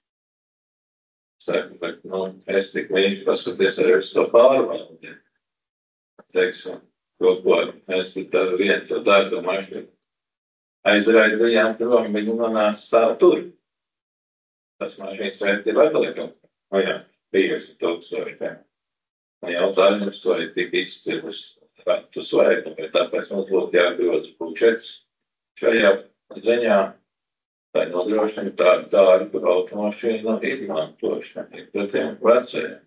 Speaker 4: Saku, bet, nu, es tik līdz paskaties arī uz to pārvaldi. Teiksim, kaut ko mēs tad vienu to darbu mašīnu aizraidījām prom, viņu nonāca stāv tur. Tas mašīnas vērtība atliekam. Nu jā, piecdesmit tūkstoši. Un jautājums, vai tik izcilus ratus vai, vai tāpēc mums būtu jāgroza budžets šajā ziņā, lai nodrošina tādu tādu automašīnu izmantošanu, pret tiem vecajiem.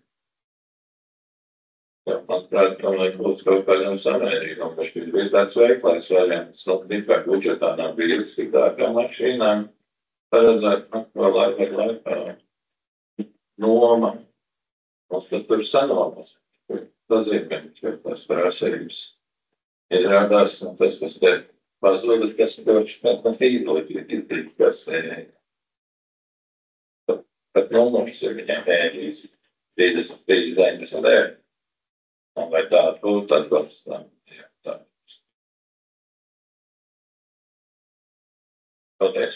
Speaker 4: Manuprāt, tomēr būtu kaut kādam samērīgam, bet šis bija tāds veiklais variants, nu, tikai budžetā nav bijis tik dārgā mašīnām, paredzēt, nu, vēl laika laikā noma, mums tad tur sanomas, pazīmēm, ka tas prasības izrādās, un tas, kas te pazudas, kas toši pat īdot, ir kas pat numurs ir viņam ēdīs trīsdesmit pieci deviņdesmit eiro. Un vai tāda būtu atbalstām? Jā, tā. Paldies.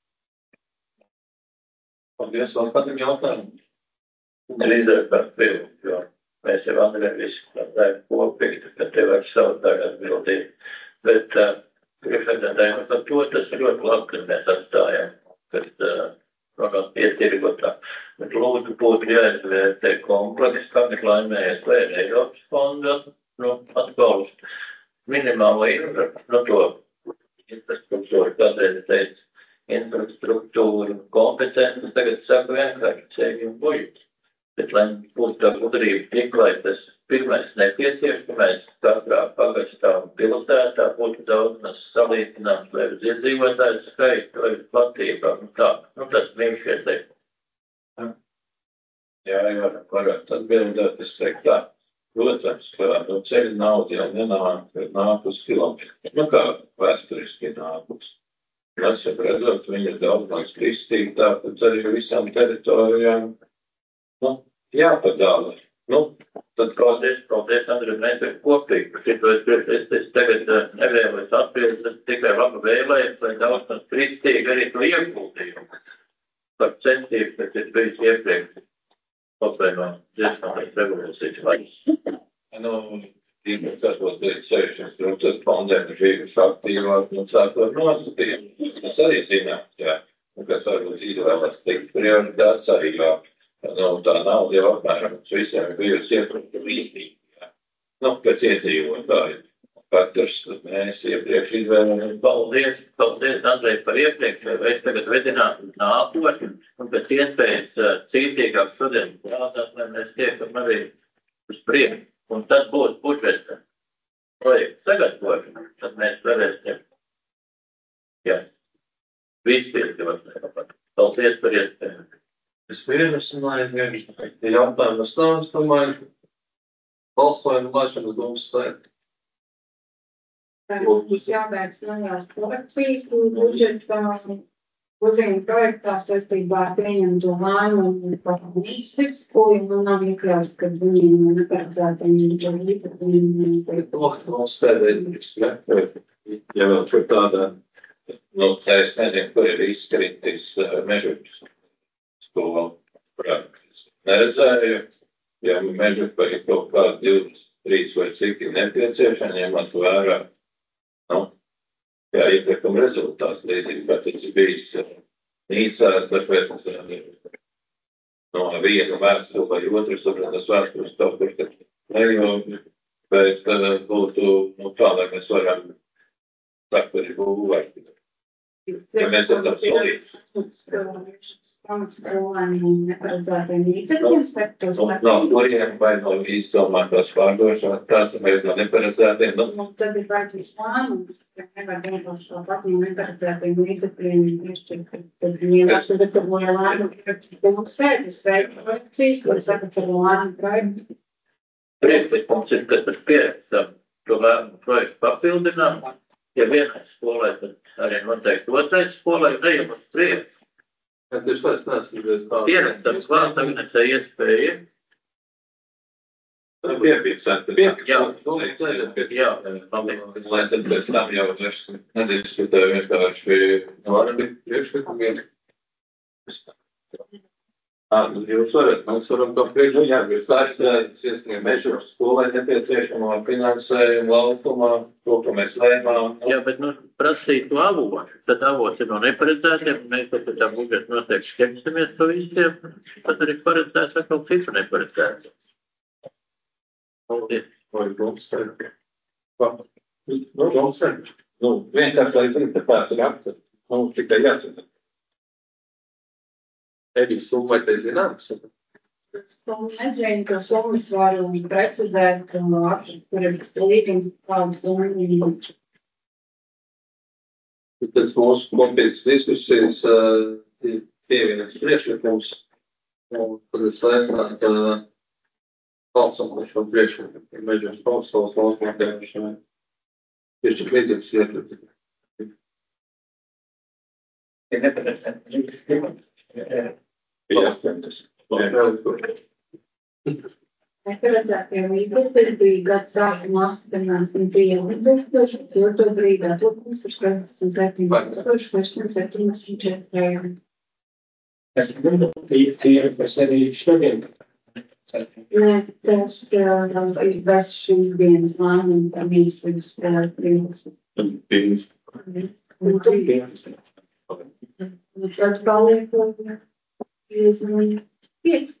Speaker 4: Paldies, vēl kādam jautājumu?
Speaker 11: Drīzāk par filmu, jo mēs jau Andrei visi strādājam kopīgi, ka tev ar savu tādu atbildību. Bet uh, priekšsēdētājiem par to tas ir ļoti labi, kad mēs atstājam, kad uh, runāt pietirgotā. Bet lūdzu būtu jāizvērtē komplekss, kā ir laimējies, vai ir Eiropas fonda, nu, atbalstu minimālo no to infrastruktūru, kādreiz teica, infrastruktūru kompetenci, tagad saka vienkārši ceļu un buļķi. Bet, lai būtu tā gudrība tik, lai tas pirmais nepieciešamais katrā pagastā un pilsētā būtu daudz mēs salīdzinām, vai uz iedzīvotāju skaitu, vai uz platībā, nu tā, nu tas viņš ieteikt.
Speaker 4: Jā, jā, varētu atbildēt, es teiktu tā, protams, ka no ceļa nauda jau nenāk, nāk uz kilometru, nu kā vēsturiski nākus. Mēs jau redzot, viņi ir daudz maz kristīgi, tāpēc arī visām teritorijām, nu, jāpadāla. Nu,
Speaker 11: tad paldies, paldies, Andri, mēs ir kopīgi. Šito es, es, es tagad nevēlos atbildes, tikai labu vēlējumu, lai daudz maz kristīgi arī to ieguldījumu par centību, kas ir bijis iepriekš. Patvērā dziesmājas revolūcijas laiks.
Speaker 4: Nu, īpaši tas būtu sevišķis, un tas pandēma žīgas aktīvāk, un sākot nosatīt. mēs arī zinām, jā, un kas varbūt izvēlas tikt prioritāts arī, jo nu, tā nauda jau apmēram mums visiem ir bijusi ietrukta līdzīgi, jā. Nu, pēc iedzīvotāji. Katrs mēs iepriekš izvēlamies.
Speaker 11: Paldies, paldies, Andrej, par iepriekš. Es tagad vedinātu nākotni un pēc iespējas cītīgāk šodien prātāt, lai mēs tiekam arī uz priekšu. Un tad būs budžeta projekts sagatavošana, tad mēs varēsim. Jā, viss piedzīvot. Paldies par iespēju.
Speaker 5: Es vienasināju, ja jautājumu stāv, es domāju, balsojumu laišanu domas sēt.
Speaker 10: Būs jāveic neliels korekcijas budžeta grozījuma projektā saistībā ar pieņemto lēmumu par mīseks, ko jau nav iekļauts, kad viņiem neparedzētiem līdzekļiem.
Speaker 5: Mums sēdēļas,
Speaker 4: ja, ja vēl tur tāda, nu, es nezinu, kur ir izkritis mežuķis skolu projekts. Neredzēju, ja mežuķi ir kaut kādi divdesmit trīs vai cik ir nepieciešami, ņemot vērā. Nu, jā, iepirkuma rezultāts līdzīgi, bet tas ir bijis Nīcā, tāpēc no viena vēstule vai otras, tāpēc tas vēstules kaut kur tad neļauj, bet būtu, nu, tā, lai mēs varam sakt arī būvēt. Ja mēs esam solīti.
Speaker 10: Neparedzētiem līdzekļiem sektos.
Speaker 4: No kuriem vai no izdomātās pārdošanas, tās vai no neparedzētiem.
Speaker 10: Nu, tad ir vajadzīgs lēmums, ka nevar vienkārši to pat no neparedzētiem līdzekļiem piešķirt. Tad vienkārši gatavoja lēmumu, ka mums sēdis veikt projekcijas, kur sagatavo lēmumu projektu.
Speaker 11: Priekšlikums ir, ka tas pierakstam to lēmumu projektu papildinām. Ja vienai skolai, tad arī noteikti otrai skolai ejam uz priekšu.
Speaker 5: Ja tieši tā es neesmu redzējis tādu.
Speaker 11: Pierakstam klāt, tagad nesai iespēja.
Speaker 4: Piepiksēt,
Speaker 11: piepiksēt.
Speaker 4: Jā, paldies. Lai centrēs tam jau vairs nediskutēju vienkārši.
Speaker 5: Var arī priekšlikumiem.
Speaker 4: Jūs varat, mēs varam to priekšu, jā, jūs vairs ieskrien mežu skolai nepieciešamo finansējumu laukumā, to, ko mēs lēmām.
Speaker 11: Jā, bet, nu, prasītu avotu, tad avots ir no neparedzētiem, mēs pat tā budžeta noteikti ķersimies pa visiem, tad arī paredzēts vai kaut citu neparedzēts. Paldies.
Speaker 4: Vai domsēm? Nu, domsēm. Nu, vienkārši, lai zinu, ka tāds ir apcet. Nu, tikai jācina.
Speaker 5: Ebijas summa vai te zināms?
Speaker 10: Es nezinu, ka summas var precizēt, kur ir līdzīgi kādas summas.
Speaker 5: Pēc mūsu kopīgas diskusijas ir pievienots priekšlikums, un tad es aicinātu balsam par šo priekšlikumu. Mežiem spaudstos valsts notējušanai. Tieši līdzīgs iekļūt.
Speaker 6: Ir neparedzēts.
Speaker 10: Neparedzētie līdzekļi bija gada sākumā astoņdesmit pieci tūkstoši, to brīdā turpins ir septiņdesmit septiņi tūkstoši sešsimt septiņdesmit četri.
Speaker 6: Tas ir, kas arī šodien.
Speaker 10: Nē, tas ir bez šīs dienas lēmumu, ka mīslis spēlēt
Speaker 4: Pīns.
Speaker 10: Un tad paliek piecdesmit pieci.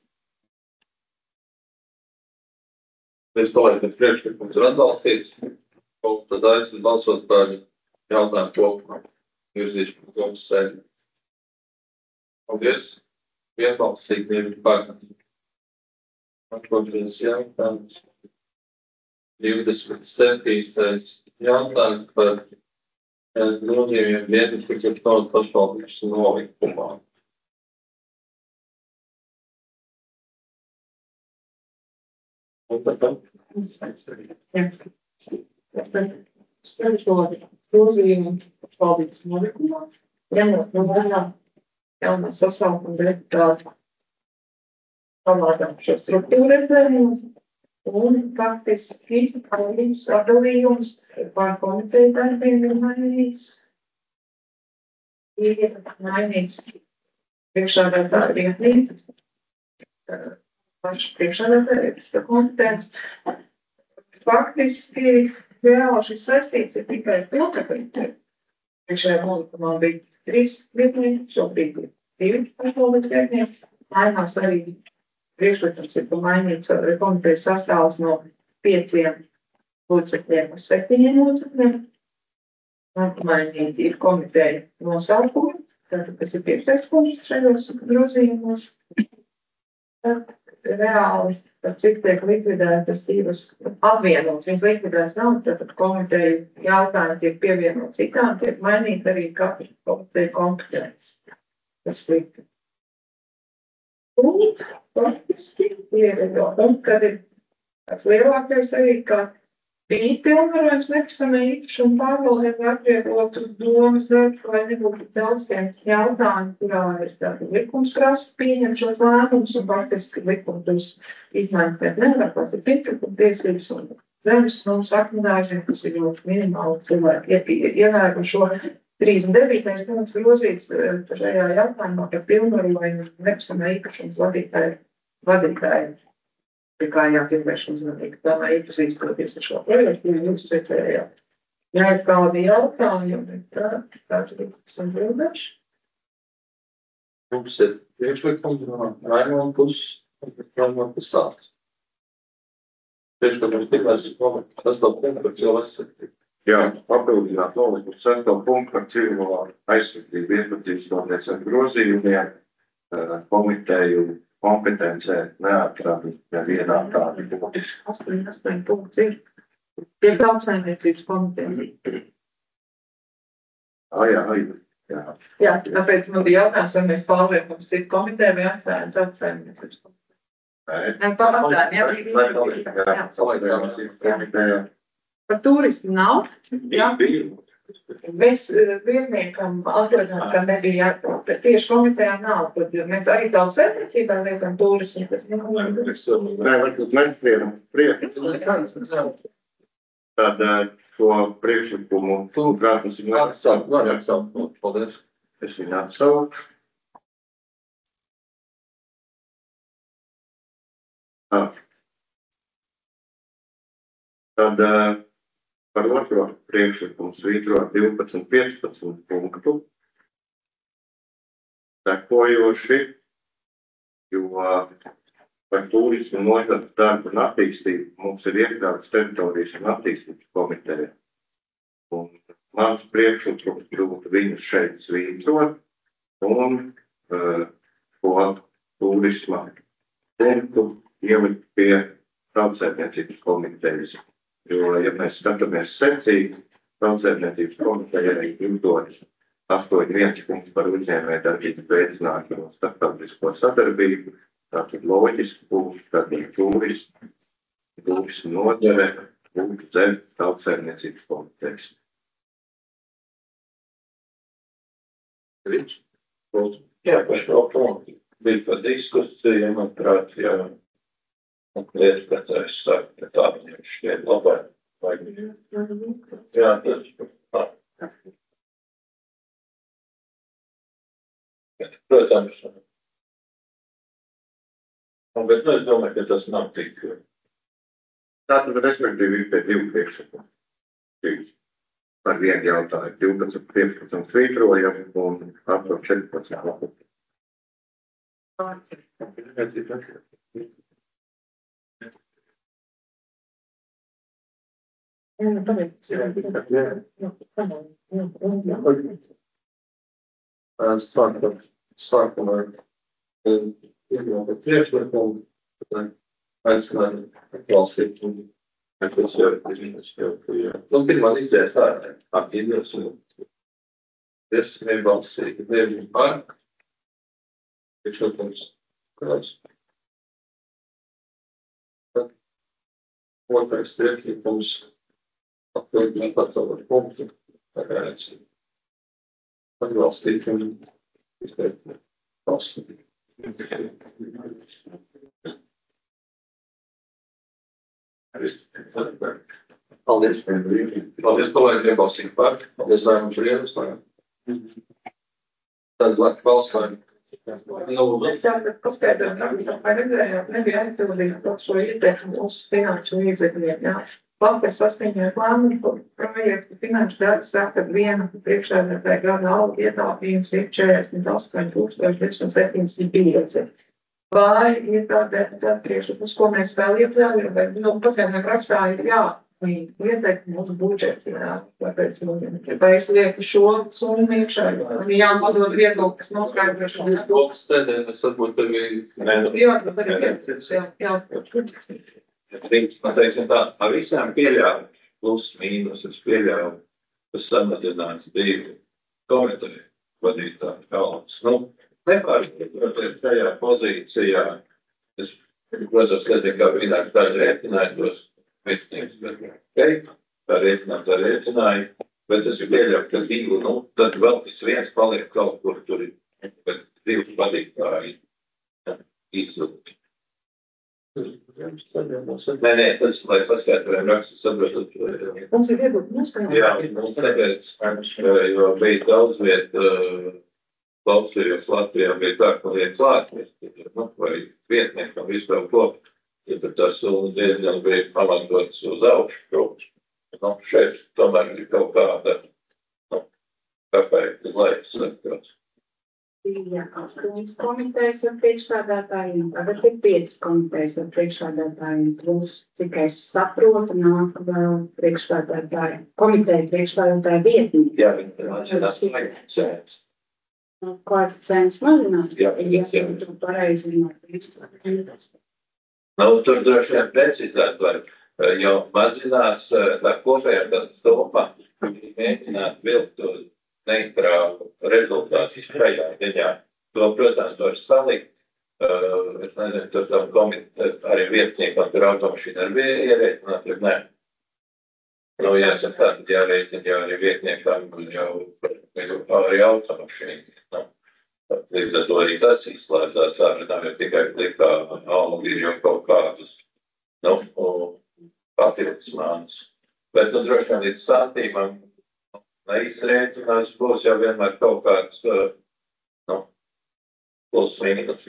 Speaker 5: Mēs paliekam pēc priekšlikums ir atbalstīts, un tad aicinu balsot par jautājumu kopumā. Virzīšu par domas sēdi. Paldies. Vienbalsīgi divi par. Atkoties jautājums. divdesmit septītais jautājums par grozījumiem vienas kaut pašvaldības nolikumā. Un tad tam?
Speaker 10: Starptautiski grozījumi pašvaldības nolikumā, ņemot no vērā jaunā sasaukuma deputātu pamātām šo struktūru redzējumus un faktiski pārējums sadalījums pār komiteju darbiem ir mainīts. Ir mainīts priekšādātāja vietnieki, paši priekšādātāja kompetents. Faktiski reāli šis saistīts ir tikai to, ka
Speaker 8: Šajā nolikumā bija trīs vietnieki, šobrīd ir divi pašvaldības vietnieki. Mainās arī priekšlikums ir pamainīts komitejas sastāvs no pieciem locekļiem uz septiņiem locekļiem. Mainīti ir komiteja nosaukumi, tātad, kas ir piektais punkts šajos grozījumos. Tad reāli, tad cik tiek likvidētas divas apvienotas, viņas likvidētas nav, tātad komiteju jautājumi tiek pievienot citām, tiek mainīt arī katra komiteja kompetences. Tas ir. Un faktiski ir, un kad ir tāds lielākais arī, ka bija pilnvarojums nekustamā īpašuma pārvaldēm, lai atvieglotu domas darbu, lai nebūtu daudziem jautājumu, kurā ir tāda likums prasa pieņemt šos lēmumus, un faktiski likumus izmaiņas pēc nevar, kas ir piekļuvuma tiesības un zemes mums akmenāziem, kas ir ļoti minimāli cilvēki ievēru šo trīsdesmit devītais punkts grozīts šajā jautājumā par pilnvarojumu nekustamā īpašums vadītāju vadītāju. Kā jātiekvērš uzmanīgi, tā lai iepazīstoties ar šo projektu, jo jūs secējāt. Ja ir kādi jautājumi, tā, tā tad esam bildēši.
Speaker 5: Mums ir priekšlikums no Raimona puses, Raimona puses stāsts. Priekšlikums tikai tas nav punkts par cilvēku aizsardzību.
Speaker 9: Jā, papildināt nolikumu sesto punktu par civilo aizsardzību iepazīstoties ar grozījumiem, komiteju kompetencē neatradu nevienā tādu punktu.
Speaker 8: astoņi, astoņi punkti ir. Tie tautsaimniecības komitejas.
Speaker 9: Ā, jā, jā, jā.
Speaker 8: Jā, tāpēc man bija jautājums, vai mēs pārliekam citu komiteju vai atstājam tautsaimniecības komiteju. Nē, par atstājam, jā, jā, jā. Par turismu nav. Jā. Mēs vietniekam atrodām, ka nebija jāatkārt, bet tieši komitejā nav, tad mēs arī daudz saimniecībā liekam turismu, kas nav.
Speaker 9: Nē, varbūt nespriedam priekšu. Tad šo priekšlikumu prātums ir
Speaker 5: atsaukt, var atsaukt, paldies.
Speaker 9: Es viņu atsaukt. Tad par otro priekšlikumu svītrot divpadsmit, piecpadsmit punktu sekojoši, jo par turismu nozaru darbu un attīstību mums ir iekļauts teritorijas un attīstības komiteja. Un mans priekšlikums būtu viņu šeit svītrot un uh, ko turisma punktu ielikt pie tautsēmniecības komitejas. Jo, ja mēs skatāmies secīgi, tautsēmniecības komitejai izdod astoņi viens punkts par uzņēmēju darbības veicināšanu un starptautisko sadarbību, tātad loģiski būs, kad ir turismu, turismu nozare, būtu zem tautsēmniecības komitejas.
Speaker 5: Viņš?
Speaker 11: Jā, par šo punktu bija par diskusiju, manuprāt, jā. Un lietas, ka es saku, ka tā viņam šķiet labāk. Jā, tas protams. Un, bet nu, es domāju, ka tas nav tik.
Speaker 9: Tātad, respektīvi, ir pie divu priekšlikumu. Par vienu jautājumu divpadsmit, piecpadsmit svītrojam un atrod četrpadsmit.
Speaker 5: Sākam, sākam ar iegūtu priekšlikumu, aicinājumu atbalstīt un kas jau ir. Un pirmā izdzēs ārā, apģīdās un es nebalsīju, nevienu par priekšlikums kāds. Otrais priekšlikums atbildīgi pasauli punktu, pagājuši atbalstīt un izteikt balsīt. Paldies, paldies, kolēģi, nebalsīt par. Paldies, Lēmuši Rienas, lai. Tad laki balsojumi.
Speaker 8: Tātad paskaidrojam, vai redzējāt, nebija aizpildīts par šo ieteikumu uz finanšu līdzekļiem, jā.
Speaker 10: Vakar saskaņoja plānu projektu finanšu darbs saka, ka viena priekšsēdētāja gada alga ietaupījums ir četrdesmit astoņi tūkstoši divsimt septiņdesmit pieci. Vai ir tāda priekšlikums, ko mēs vēl iekļaujam, vai nu, paskaidrojam rakstā ir jā, ieteikt mūsu budžeti, jā, tāpēc, vai es lieku šo summu iekšā, vai jāpadod viedokli, kas noskaidro šo.
Speaker 5: Koks sēdēm, es varbūt arī...
Speaker 10: Jā, tad arī viedoklis, jā, jā.
Speaker 1: Man teiksim tā, ar visām pieļāvu, plus mīnus, es pieļāvu, kas samazinās divu komiteju vadītāju kalns. Nu, nepārspētoties šajā pozīcijā, es, protams, nezinu, kā vienāk tādu rēķināju tos vietniekus, bet okay, tā rēķināt, tā rēķināju, bet es pieļauju, ka divu, nu, tad vēl tas viens paliek kaut kur tur, bet divu vadītāji izzūti. Nē, nē, tas, lai paskaidrojam rakstu saprotot.
Speaker 10: Mums ir viedokļi noskaņot.
Speaker 1: Jā, mums tāpēc, jo bija daudz viet, klausījos Latvijā, bija tā, ka liek klāties, nu, vai vietniekam visu vēl ko, ja tur tā summa diezgan bija pamatotas uz augšu, protams. Nu, šeit tomēr ir kaut kāda, nu, kāpēc laiks, protams.
Speaker 10: Bija astoņas komitejas ar priekšsādātājiem, tagad ir piecas komitejas ar priekšsādātājiem, plus, cik es saprotu, nāk vēl priekšsādātāji, komiteja priekšsādātāji vietnieki.
Speaker 1: Jā, viņi mazinās koeficients.
Speaker 10: Koeficients mazinās,
Speaker 1: jā,
Speaker 10: ja tu pareizi zināt.
Speaker 1: Nu, tur droši vien precizēt var, jo mazinās tā kopējā tā stopā, mēģināt vilkt to neitrālu rezultātu šajā ziņā. To, protams, var salikt. Uh, es nezinu, tur tam komiteju arī vietniekam tur automašīna ar bija ierēķināt, bet nē. Nu, jāsaka tā, tad jārēķina, ja arī vietniekam jau arī automašīna. Nu, līdz ar to arī tas izslēdzās ārā, nav jau tikai likā algi ir jau kaut kādas, nu, papildus mānas. Bet, nu, droši vien līdz santīmam neizrēķinās, būs jau vienmēr kaut kāds, nu, plus mīnus.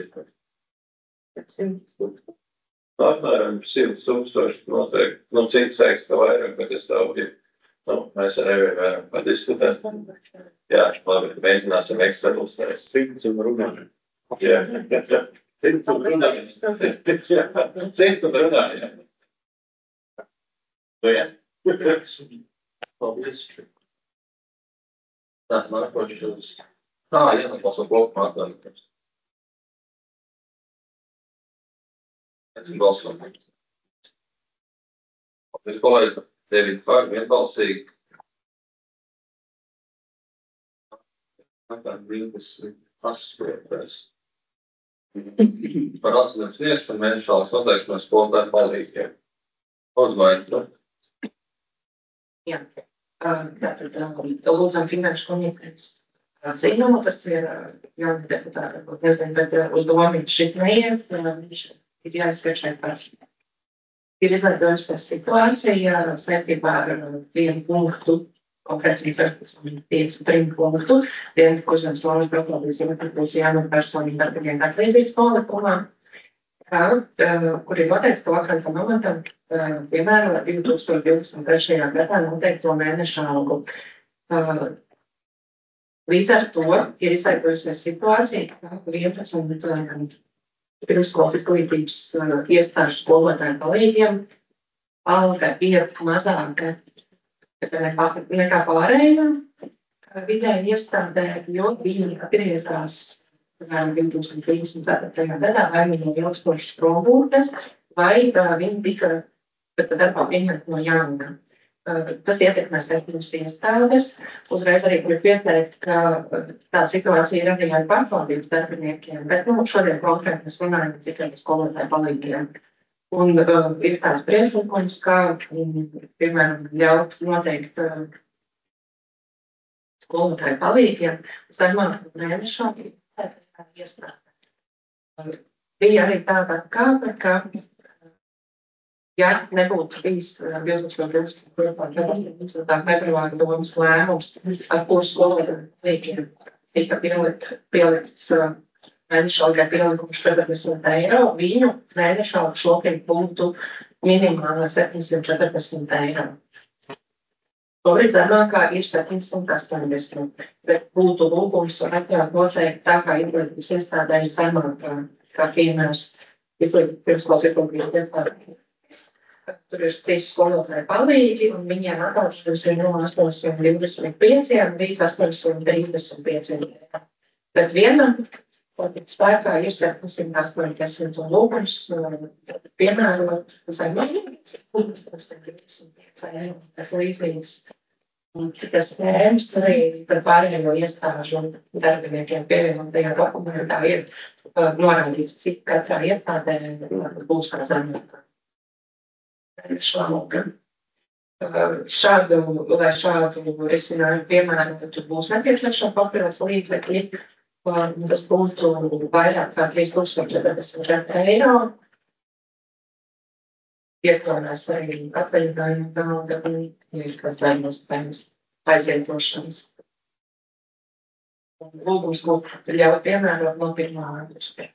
Speaker 1: Apmēram simt tūkstoši noteikti. Nu, cits teiks, ka vairāk, bet es tev, nu, mēs arī varam padiskutēt. Jā, labi, mēģināsim Excelus.
Speaker 9: Simts un runājam.
Speaker 1: Jā, jā, jā. Simts un runājam. Simts un runājam. Nu, jā.
Speaker 5: Paldies. Tā, nākošais. Tā, jā, neklausot bloku mātājums. Es balsoju. Es kolēģi deviņi par vienbalsīgi. Tā divdesmit astoņi. Par atzinības sniegšanu mēnešālas noteikšanas skolotāju palīdziem. Uzmaiņu.
Speaker 7: Jā, tātad lūdzam finanšu komitejas atzinumu, tas ir jauni deputāti, varbūt nezinu, bet uz domu šis neies, viņš ir jāizskat šeit pēc. Ir izveidojusies situācija saistībā ar vienu punktu, konkrēti sešpadsmit pieci punktu, dienu, kur zemes lomas proklāvīzija, kad būs jānāk personīgi darbinieku atlīdzības nolikumā, kur ir noteikts, ka vakantam amatam piemēram divi tūkstoši divdesmit trešajā gadā noteikto mēneša algu. Līdz ar to ir izveidojusies situācija, ka vienpadsmit pirmsskolas izglītības iestāžu skolotāju palīgiem alga ir mazāka nekā pārējiem vidēji iestādē, jo viņi atgriezās divi tūkstoši trīsdesmit ceturtajā gadā vai viņi ir ilgstošas prombūtnes, vai viņi tika darbā pieņemt no jauna. Tas ietekmēs septiņas iestādes. Uzreiz arī gribu pieteikt, ka tāda situācija ir arī ar pārvaldības darbiniekiem, bet nu, šodien konkrēti mēs runājam tikai par skolotāju palīgiem. Un uh, ir tāds priekšlikums, kā, piemēram, ļaut noteikt uh, skolotāju palīgiem zemāku mēnešā iestādi. Bija arī tāda kāpa, ka, ja nebūtu bijis divi tūkstoši divdesmit februāra domas lēmums, ar kuru skolotāju palīgiem tika pielikt, pielikts uh, mēneša algai pielikums četrdesmit eiro, viņu mēneša algu šobrīd būtu minimālā septiņsimt četrdesmit eiro. Šobrīd zemākā ir septiņsimt astoņdesmit, bet būtu lūgums atļaut noteikti tā kā izglītības iestādē zemākā, kā piemērs pirmskolas izglītības iestādē. Tur ir trīs skolotāji palīgi, un viņiem atbalstības ir no astoņsimt divdesmit pieci līdz astoņsimt trīsdesmit pieci eiro. Bet vienam, tātad spēkā ir septiņsimt astoņdesmit un lūgums piemērot zemāku, astoņsimt trīsdesmit pieci eiro. Tas līdzīgs. Tas ēmas arī par pārējo iestāžu darbiniekiem pievienotajā dokumentā ir norādīts, cik katrā iestādē būs kā zemākā. Šlauka. Šādu, lai šādu risinājumu piemērotu, tur būs nepieciešama papildus līdzekļi. Tas būtu vairāk kā trīs tūkstoši četrdesmit četri eiro. Iekļaunās arī atvaļinājuma nauda un ir kāds darbiespējas aizvietošanas. Lūgums būtu ļaut piemērot no pirmā augusta.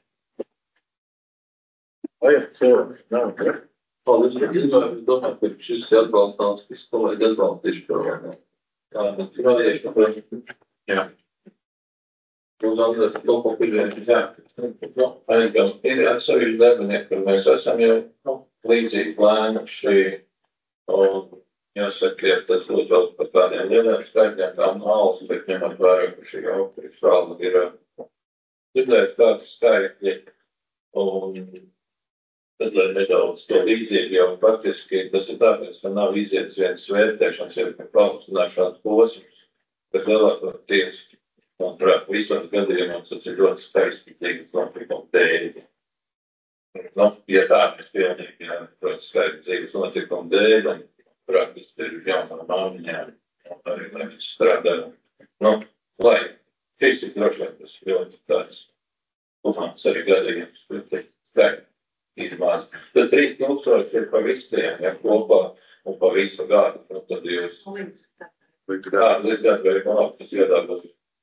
Speaker 5: Vai ir cilvēks? Nav, ne? Paldies, es domāju, ka šis ir atbalstāms, kas kolēģi atbalstīšu programmā. Jā, bet runājieši, kāpēc? Jā. Jūs atzīst, to, ko pirmie, jā. Nu, arī gan ir atsevišķi darbinieki, kur mēs esam jau nu, līdzīgi plānuši. Un, jāsaka, ja tas būtu vēl par tādiem lieliem skaitļiem, kā malas, bet ņemot vērā, ka šī autorības valda ir dzirdēt kādi skaitļi. Un tad, lai nedaudz to līdzīgi jau faktiski, tas ir tāpēc, ka nav izietas vienas vērtēšanas, jau par paaugstināšanas posms, bet lielākoties, manuprāt, visos gadījumos tas ir ļoti skaisti dzīves notikuma dēļ. Nu, ja tā mēs pilnīgi, jā, ļoti skaisti dzīves notikuma dēļ, un praktiski ir jaunā māmiņām, un arī, lai mēs strādājam. Nu, lai šis ir droši vien tas ļoti tāds humāns arī gadījums, bet skaisti. Ir maz. Tas trīs tūkstoši ir pa visiem, ja kopā un pa visu gadu. Nu, tad jūs... Jā, līdz gadu vēl man tas iedāvās.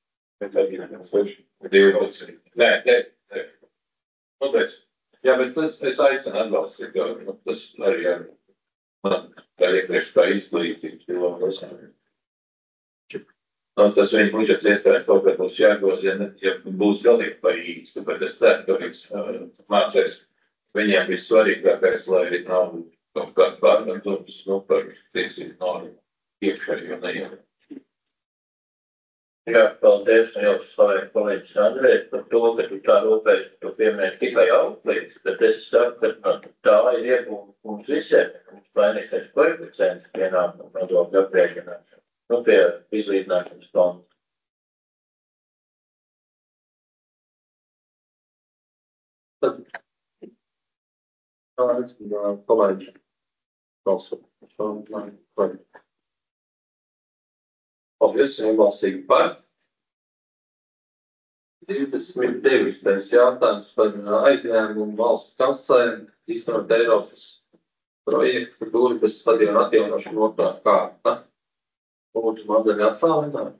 Speaker 5: divdesmit. Nē, nē, nē. Nu, bet, jā, bet tas, es aicinu atbalstīt, jo nu, tas arī ar man, kā iepriekš kā izglītības, jo nu, tas viņa budžets iespējams kaut kā būs jāgroz, ja, ne, ja būs galīgi pa īstu, bet es ceru, ka viņš uh, mācēs. Viņiem ir svarīgākais, lai nav kaut kāds pārmetums, nu, par tiesību normu iekšējo neievērt.
Speaker 11: Jā, paldies, jau slavēju kolēģis Andrejs par to, ka tu tā rūpējies, ka tu piemēri tikai auglīgs, bet es saku, ka tā ir iegūma mums visiem, mums mainīsies koeficients vienā nodokļu aprēķināšanā, nu, pie izlīdzināšanas fonda.
Speaker 5: Tad tā ir kolēģi balsu. Paldies, atbalstīgi par. divdesmit devītais jautājums par aizņēmumu valsts kasē, īstenot Eiropas projektu Durvis stadionu atjaunošanu otrā kārta. Lūdzu, Madara attālināt.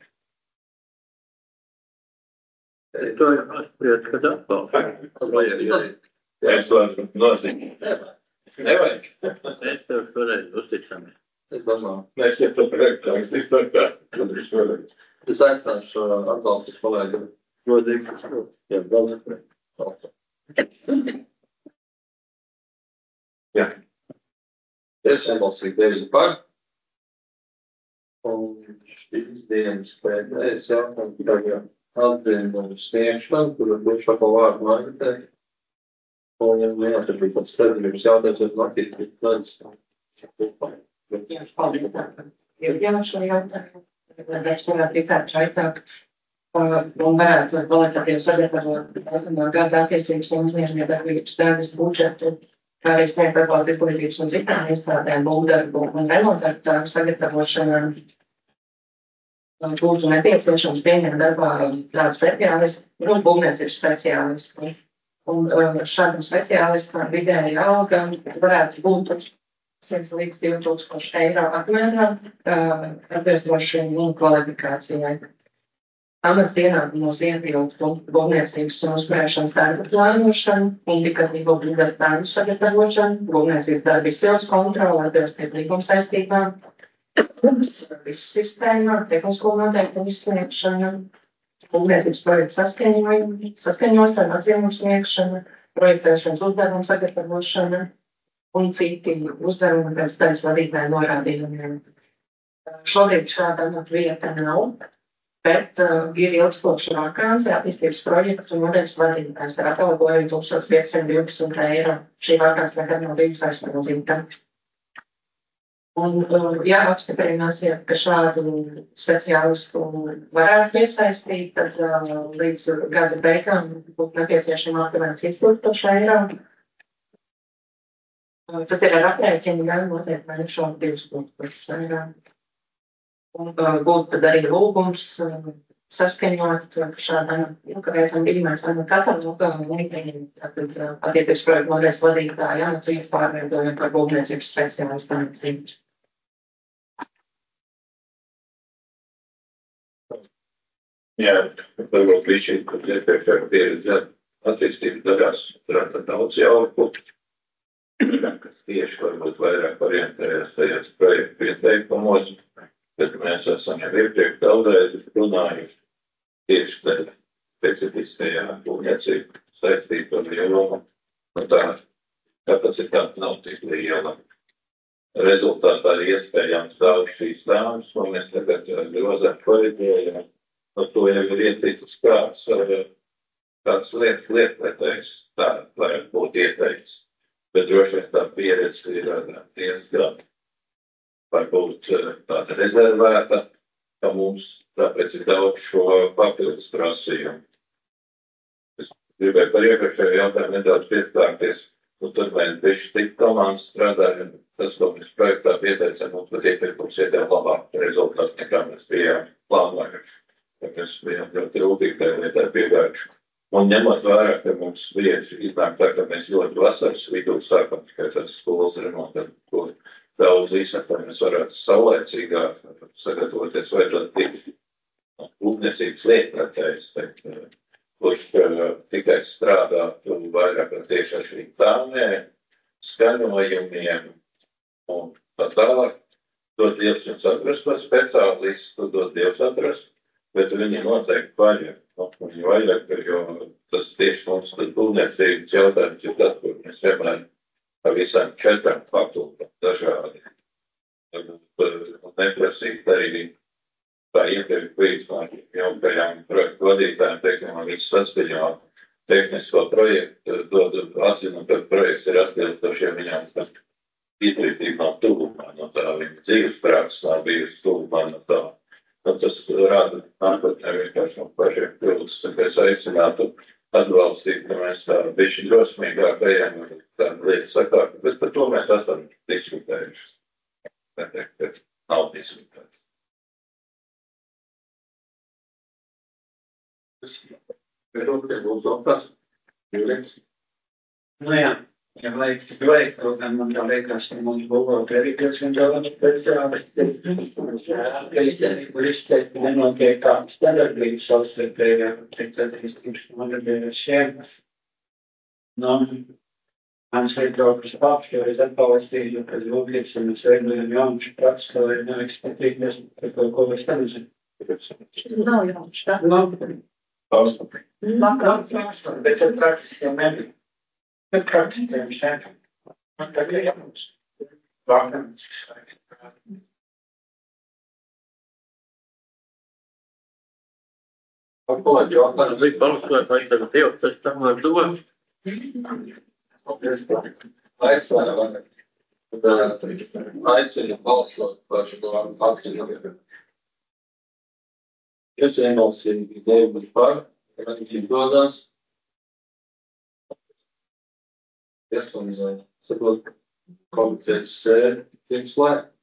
Speaker 11: To ir atpriet, kad atbalstīt.
Speaker 5: Es to nozīmē. Nevajag.
Speaker 11: Es tev šoreiz uzticami.
Speaker 5: Es domāju. Mēs jau to projektu, es tik tā kā, kad viņš šoreiz. Es aicināšu atbalstus kolēģi.
Speaker 11: Godīgi, kas to. Jā, galvenā.
Speaker 5: Jā. Es atbalstīju deviņi par. Un šīs dienas pēdējais jautājums tagad atzīmumu sniegšanu, kur būs šo pa vārdu mainitē. Un, ja tur bija tāds stādījums jautājums, es attīstīt tādas.
Speaker 7: Jā, paldies. Jā, šo jautājumu. Darbs varētu būt tāds šaitāk. Un varētu kvalitatīvi sagatavot no gada attīstības un uzņēmēju darbības daļas budžetu, kā arī sniegt atbalstu izglītības un citām iestādēm, būvdarbu un remontarbu tādu sagatavošanā. Būtu nepieciešams pieņemt darbā tādu speciālistu, nu, būvniecības speciālistu. Un šādam speciālistam vidēji alga varētu būt simts līdz divi tūkstoši eiro apmērā atbilstoši un kvalifikācijai. amatpienākumos ietilptu būvniecības un uzturēšanas darbu plānošanu, indikatīvo budžeta plānu sagatavošanu, būvniecības darbu izpildes kontroli, atbilstību līguma saistībām, viss sistēmā, tehnisko noteikumu izsniegšana, būvniecības projektu saskaņojumu, saskaņošana, atzīmumu sniegšana, projektēšanas uzdevumu sagatavošana un citi uzdevumi pēc daļas vadītāja norādījumiem. Šobrīd šāda vieta nav, bet uh, ir ilgstoša vakāns attīstības projektu nodaļas vadītājs ar atalgojumu tūkstoš piecsimt divdesmit eiro. Šī vakāns nekad nav bijusi aizpildīta. Un, uh, ja apstiprināsiet, ka šādu speciālistu varētu piesaistīt, tad uh, līdz gada beigām būtu nepieciešama aptuveni trīs tūkstoši eiro. Uh, tas ir ar aprēķinu, gan noteikti mēnešā divus tūkstošus eiro. Un uh, būtu tad arī lūgums uh, saskaņot uh, šādā, nu, ka veicam izmaiņas no kataloga un tātad uh, attiecības projektu nodaļas vadītāja amatu ir pārveidojumi par būvniecības speciālistām.
Speaker 4: Jā, varbūt līdz šī, kad iepriekšējā pieredze attīstības daļās rada daudz jauku, kas tieši varbūt vairāk orientējas tajās projektu pieteikumos, bet mēs esam jau iepriekš daudzreiz runājuši tieši tādā specifiskajā būvniecību saistīto jomu. Nu tā kapacitāte nav tik liela. Rezultātā ir iespējams daudz šīs dāmas, un mēs tagad grozām korigējam. Par to jau ir ieticis kāds, kāds liet, lietpratējs, tā varētu būt ieteikts. Bet droši vien tā pieredze ir diezgan varbūt tāda rezervēta, ka mums tāpēc ir daudz šo papildus prasījumu. Es gribēju par iepriekšējo jautājumu nedaudz pieskārties, un tur mēs bišķi tik komandas strādājam, tas, ko mēs projektā pieteicam, mums pat iepirkums iedēļ labāk rezultāts, nekā mēs bijām plānojuši. Mēs bijām ļoti rūpīgi tajā lietā piegājuši. Un ņemot vērā, ka mums bieži iznāk tā, ka mēs ļoti vasaras vidū sākam tikai tās skolas remontu, ko daudz izsaka, mēs varētu saulēcīgāk sagatavoties, vajadzētu tieši būvniecības lietpratējs, kurš tikai strādātu vairāk tieši ar šīm tāmēm, skaņojumiem un tā tālāk. Dod Dievs jums atrast par speciālistu, dod Dievs atrast. Bet viņi noteikti vajag. Viņi vajag, jo tas tieši mums tad būvniecības jautājums ir tas, kur mēs vienmēr ar visām četrām fakultām dažādi. Un neprasīt arī tā iepriekš bijis jaukajām projektu vadītājiem, teiksim, visu saskaņo tehnisko projektu, dod atzinu, ka projekts ir atbilstošs, ja viņām tas izglītība nav tuvumā no tā, viņa dzīves prakses nav bijusi tuvumā no tā. Un tas rāda nākotnē vienkārši no pašiem pildes, tāpēc aicinātu atbalstīt, ka mēs tā bišķi drosmīgāk ejam un tādu lietu sakārtu, bet par to mēs esam diskutējuši. Neteikt, ka nav diskutēts. Tas ir rūpīgi būtu labās. Jūrīgs?
Speaker 6: Nu jā. Ja vajag projektu, gan man tā liekas, ka mums būvot arī piecsimt daudz speciālisti, ka izdarību izteikti nenotiek kādas sadarbības savstarpējā, tik attīstības nodarbības šiem. Nu, mans viedoklis paps, jo es atbalstīju, ka lūdīsim, mēs veidojam jaunuši prats, ka vai nevajag skatīties, ka kaut ko vairs nezinu.
Speaker 7: Šis nav jaunuši, tā?
Speaker 6: Nav.
Speaker 4: Paustupī.
Speaker 7: Vakāns.
Speaker 6: Bet tad praktiski nebija. Bet praktiski šeit. Man tagad jauns. Vakāns.
Speaker 11: Par ko jautājums bija balsot, vai tagad jau pēc tam var dot?
Speaker 5: Aicinu balsot par šo atzinumu. Kas vienbalsīgi lūdzu par, kas viņi dodās. Kas un sakot, komitēs tiek slēgt.